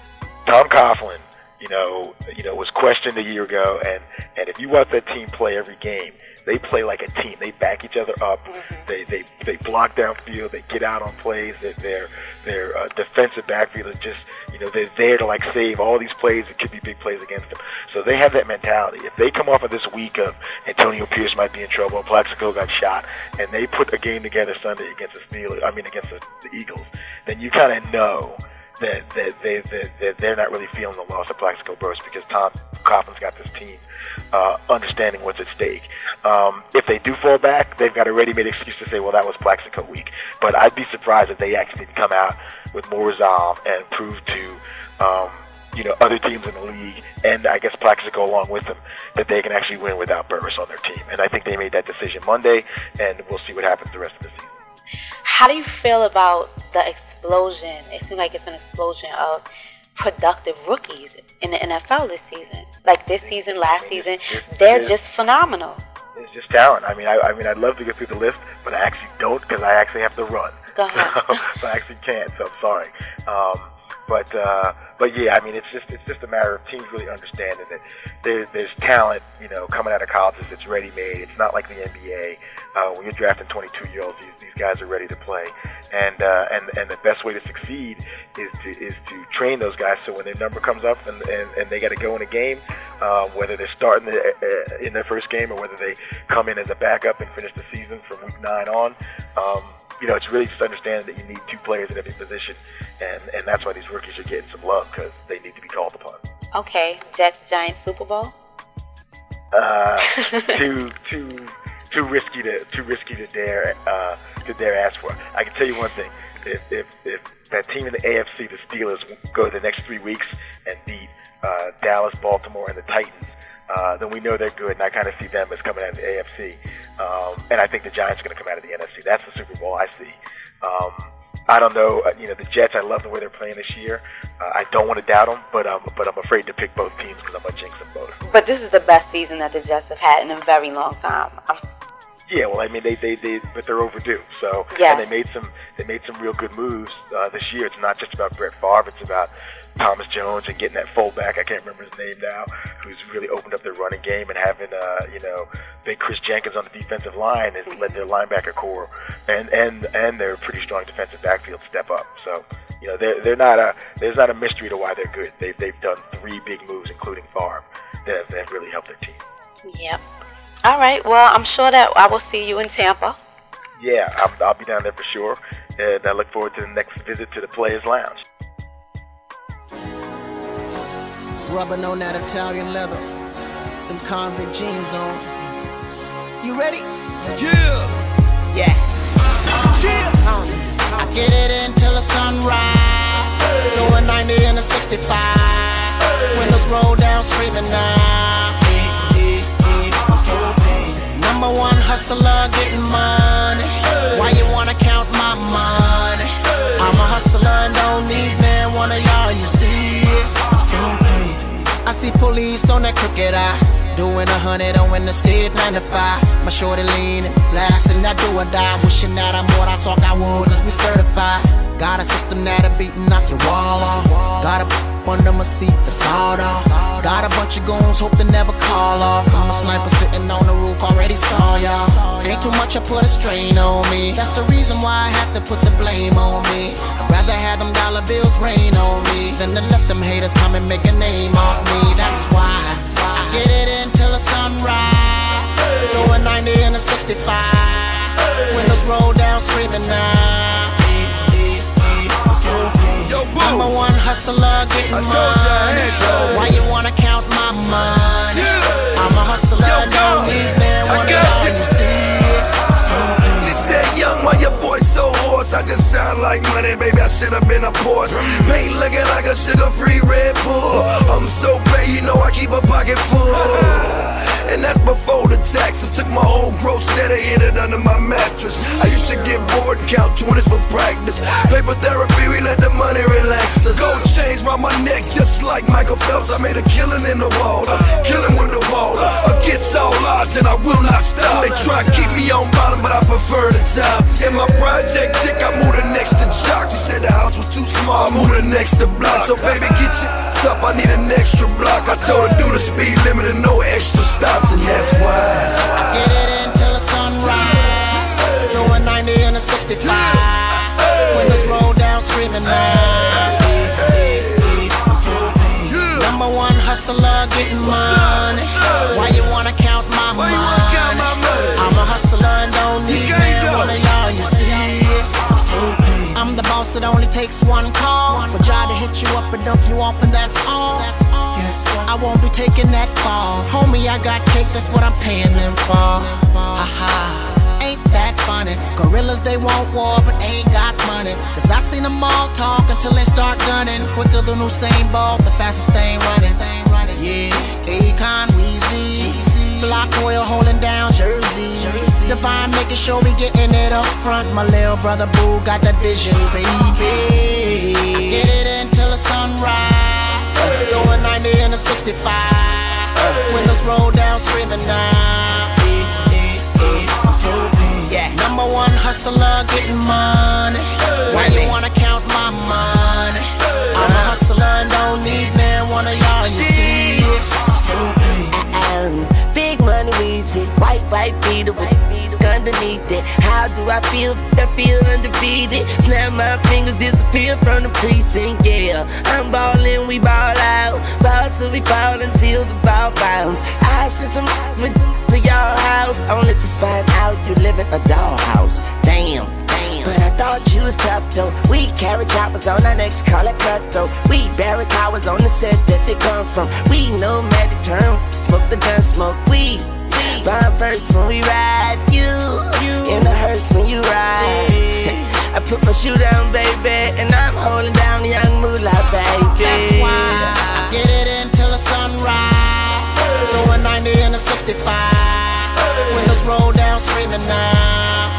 Tom Coughlin, you know, you know, was questioned a year ago, and, and if you watch that team play every game, they play like a team. They back each other up. Mm-hmm. They they they block downfield. They get out on plays. Their their, their uh, defensive backfield is just, you know, they're there to like save all these plays that could be big plays against them. So they have that mentality. If they come off of this week of Antonio Pierce might be in trouble and Plaxico got shot, and they put a game together Sunday against the Steelers, I mean against the, the Eagles, then you kind of know that that they that, that they're not really feeling the loss of Plaxico Burress, because Tom Coughlin's got this team uh, understanding what's at stake. Um, if they do fall back, they've got a ready-made excuse to say, well, that was Plaxico week. But I'd be surprised if they actually didn't come out with more resolve and prove to um, you know, other teams in the league, and I guess Plaxico along with them, that they can actually win without Burress on their team. And I think they made that decision Monday, and we'll see what happens the rest of the season. How do you feel about the explosion? It seems like it's an explosion of productive rookies in the N F L this season. Like this season, last I mean, season, it's, it's, they're it's, just phenomenal. It's just talent. I mean, I, I mean, I'd love to go through the list, but I actually don't because I actually have to run. Go ahead. So, so I actually can't. So I'm sorry. Um, But uh, but yeah, I mean, it's just it's just a matter of teams really understanding that there's there's talent, you know, coming out of colleges that's ready made. It's not like the N B A. Uh, when you're drafting twenty-two year olds, these, these guys are ready to play, and uh, and and the best way to succeed is to is to train those guys so when their number comes up and and, and they got to go in a game, uh, whether they're starting the, uh, in their first game or whether they come in as a backup and finish the season from week nine on. Um, You know, it's really just understanding that you need two players at every position, and, and that's why these rookies are getting some love because they need to be called upon. Okay, Jets Giants Super Bowl. Uh, too too too risky to too risky to dare uh, to dare ask for. I can tell you one thing: if if, if that team in the A F C, the Steelers, go the next three weeks and beat uh, Dallas, Baltimore, and the Titans. Uh, then we know they're good, and I kind of see them as coming out of the A F C. Um, and I think the Giants are going to come out of the N F C. That's the Super Bowl I see. Um, I don't know. Uh, you know, the Jets, I love the way they're playing this year. Uh, I don't want to doubt them, but, um, but I'm afraid to pick both teams because I'm going to jinx them both. But this is the best season that the Jets have had in a very long time. I'm Yeah, well, I mean, they, they, they, but they're overdue. So, yeah. And they made some, they made some real good moves uh, this year. It's not just about Brett Favre. It's about Thomas Jones and getting that fullback, I can't remember his name now, who's really opened up their running game, and having, uh, you know, big Chris Jenkins on the defensive line has led their linebacker core, and and and their pretty strong defensive backfield step up. So, you know, they're they're not a there's not a mystery to why they're good. They they've done three big moves, including Favre, that have, that have really helped their team. Yep. All right. Well, I'm sure that I will see you in Tampa. Yeah, I'm, I'll be down there for sure, and I look forward to the next visit to the Players Lounge. Rubbing on that Italian leather, them convict jeans on. You ready? Yeah. Yeah. Chill. I get it until the sunrise. Doing ninety in a sixty-five. Windows roll down, screaming now. Number one hustler, getting money. Why you wanna count my money? I'm a hustler and don't need man one of y'all. You see it? I see police on that crooked eye, doing a hundred on when the skid nine to five. My shorty leaning, blasting that do or die, wishing that I'm what I saw I would, cause we certified. Got a system that'll beat and knock your wall off. Got a p- under my seat, the sawed off. Got a bunch of goons, hope they never call off. I'm a sniper sitting on the roof, already saw y'all. Ain't too much, I put a strain on me. That's the reason why I have to put the blame on me. I'd rather have them dollar bills rain on me than to let them haters come and make a name off me. That's why I get it until the sunrise. Doing ninety in a sixty-five. Windows roll down, screaming now. Number one hustler, getting money. Why you wanna count my money? Yeah. I'm a hustler, Yo, no need man. I got you. You see it? She said, young, why your voice so hoarse? I just sound like money, baby, I should've been a Porsche. Paint looking like a sugar-free Red Bull. I'm so paid, you know I keep a pocket full. And that's before the taxes. Took my whole gross net and hid it under my mattress. I used to get bored and count twenties for practice. Paper therapy, we let the money relax us. Gold chains round my neck just like Michael Phelps. I made a killing in the water, killing with the water. Against all odds and I will not stop. They try to keep me on bottom but I prefer the top. In my project chick, I moved her next to Jock. She said the house was too small, I moved her next to Block. So baby get your ass up, I need an extra block. I told her do the speed limit and no extra stops. And that's why I get it until the sunrise. Doing ninety in a sixty-five. Windows roll down, screaming now. Number one hustler, getting money. Why you wanna count my money? I'm a hustler and don't need man one of y'all. You see it? I'm the boss, it only takes one call for Jai to hit you up and dump you off, and that's all. I won't be taking that fall. Homie, I got cake, that's what I'm paying them for. Haha, ain't that funny? Gorillas, they want war, but ain't got money. Cause I seen them all talk until they start gunning. Quicker than Usain Bolt, the fastest thing running. Yeah, Akon, Weezy, Block Oil holding down Jersey. Divine, making sure we getting it up front. My little brother Boo got that vision, baby. I get it until the sunrise. Going ninety in a sixty-five. Windows roll down, screaming now. Yeah, number one hustler, getting money. Why you wanna count my money? I'm a hustler and don't need man one of y'all. You see it? Um, big money, Weezy, white, white beater with underneath it. How do I feel? I feel undefeated. Snap my fingers, disappear from the precinct. Yeah, I'm ballin', we ball out. Ball till we fall until the ball bounce. I send some with to your house, only to find out you live in a dollhouse. Damn. But I thought you was tough though. We carry choppers on our necks, call it cutthroat. We bury towers on the set that they come from. We know magic term, smoke the gun, smoke weed. Bomb first when we ride, you, you. In the hearse when you ride. I put my shoe down, baby, and I'm holding down young moolah, baby. That's why I get it until the sunrise. Going ninety in a sixty-five. Windows roll down, screaming now.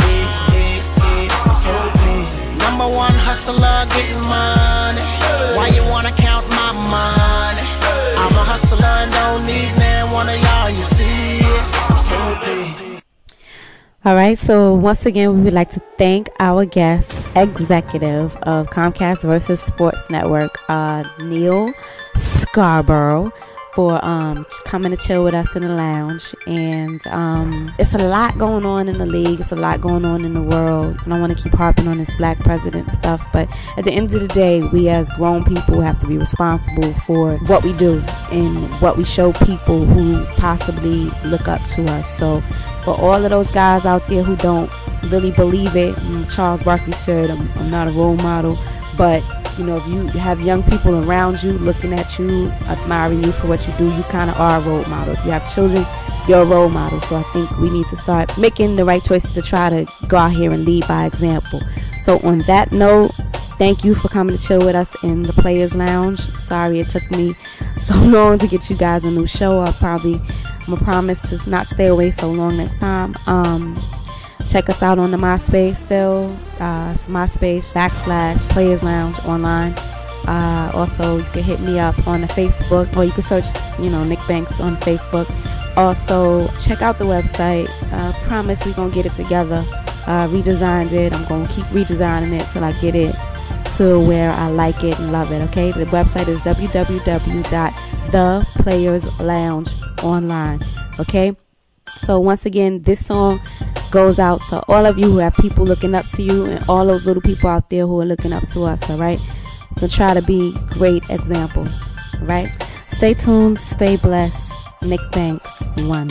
Number one hustler, getting money. Why you wanna count my money? I'm a hustler and don't need man one of y'all. You see it? All right, so once again, we would like to thank our guest, executive of Comcast versus Sports Network, uh, Neil Scarborough, for um, coming to chill with us in the lounge. And um, it's a lot going on in the league. It's a lot going on in the world. I don't want to keep harping on this black president stuff, but at the end of the day, we as grown people have to be responsible for what we do and what we show people who possibly look up to us. So for all of those guys out there who don't really believe it, and Charles Barkley said, I'm, I'm not a role model, but you know, if you have young people around you looking at you, admiring you for what you do, you kind of are a role model. If you have children, you're a role model. So I think we need to start making the right choices to try to go out here and lead by example. So on that note, thank you for coming to chill with us in the Players Lounge. Sorry it took me so long to get you guys a new show. I'll probably, I'm going to promise to not stay away so long next time. Um... Check us out on the MySpace still. Uh, it's MySpace backslash Players Lounge online. Uh, also, you can hit me up on the Facebook, or you can search, you know, Nick Banks on Facebook. Also, check out the website. Uh, promise we're going to get it together. Uh, redesigned it. I'm going to keep redesigning it till I get it to where I like it and love it, okay? The website is w w w dot the players lounge online, okay? So once again, this song goes out to all of you who have people looking up to you and all those little people out there who are looking up to us, all right? We'll try to be great examples, all right? Stay tuned, stay blessed. Nick Banks, one.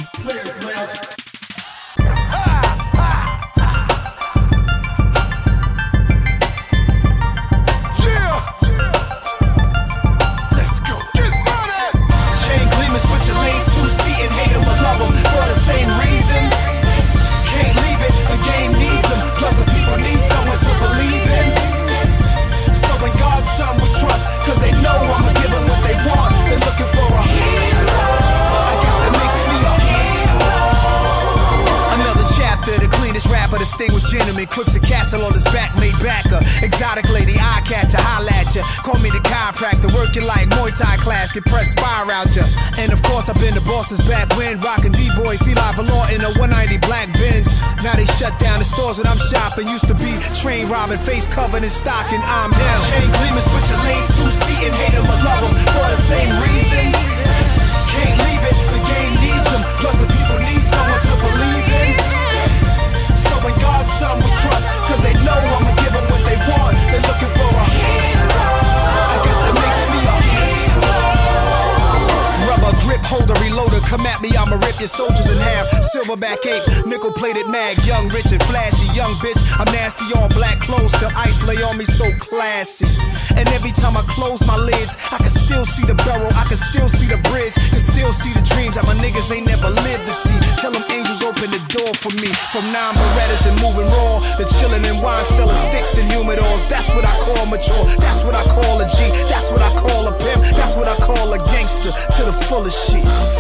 Cause they know I'ma give them what they want. They're looking for a hero. I guess that makes me a hero. Another chapter, the cleanest rapper, distinguished gentleman, crooks a castle on his back, made backer. Exotic lady, eye catcher, holla at ya. Call me the chiropractor, working like Muay Thai class, get pressed fire out ya. And of course I've been the boss's back when rockin' D-boy, feel like velour in a one ninety black Benz. Now they shut down the stores that I'm shopping. Used to be train robbing, face covered in stocking. I'm him. Chain gleaming, switching lanes, two seating, hate him or love him for the same reason. Can't leave it, the game needs him. Plus the people need someone to believe in. So in God's son we trust, cause they know I'ma give them what they want. They're looking for a hero. I guess that makes me a hero. Rubber grip holder, reloader, come at me, I'ma rip your soldiers in half. Silverback ape, nickel plated mag, young, rich and flashy, young bitch. I'm nasty, all black clothes till ice lay on me, so classy. And every time I close my lids, I can still see the barrel, I can still see the bridge, can still see the dreams that my niggas ain't never lived to see. Tell them angels open the door for me. From nine Berettas and moving raw, the chillin' and wine selling sticks and humidors. That's what I call mature, that's what I call a G, that's what I call a pimp, that's what I call a gangster to the fullest shit.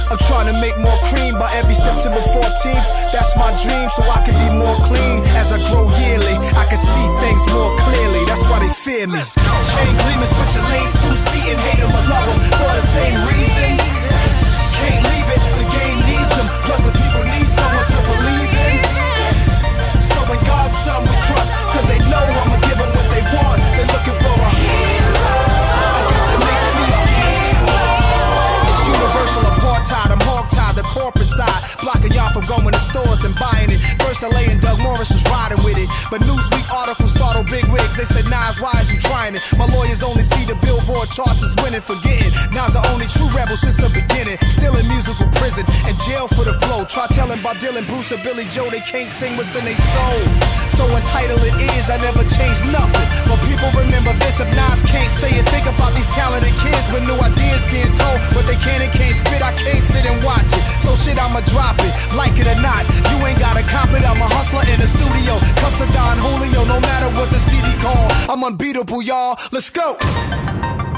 I'm trying to make more cream by every September fourteenth. That's my dream, so I can be more clean. As I grow yearly, I can see things more clearly. That's why they fear me. Chain gleaming, switching lanes, two-seating, hate them or love them for the same reason. Can't leave it, the game needs them. Plus the people need someone to believe in. So when God's son we trust, cause they know I'ma give them what they want. They're looking for a hero. I guess that makes me a hero. It's universal apartheid, I'm hog-tied, the corporate side. Blocking y'all from going to stores and buying it. First L A and Doug Morris was riding with it. But Newsweek articles startled big wigs. They said, Nas, why is you trying it? My lawyers only see the Billboard charts as winning, forgetting Nas the only true rebel since the beginning. Still in musical prison and jail for the flow. Try telling Bob Dylan, Bruce or Billy Joe they can't sing what's in their soul. So entitled it is, I never changed nothing. But people remember this if Nas can't say it. Think about these talented kids with new ideas being told, but they can't and can't spit. I can't sit and watch it. So shit, I'ma drop it, like it or not. You ain't gotta cop it. I'm a hustler in the studio. Cups of Don Julio, no matter what the C D call. I'm unbeatable, y'all. Let's go.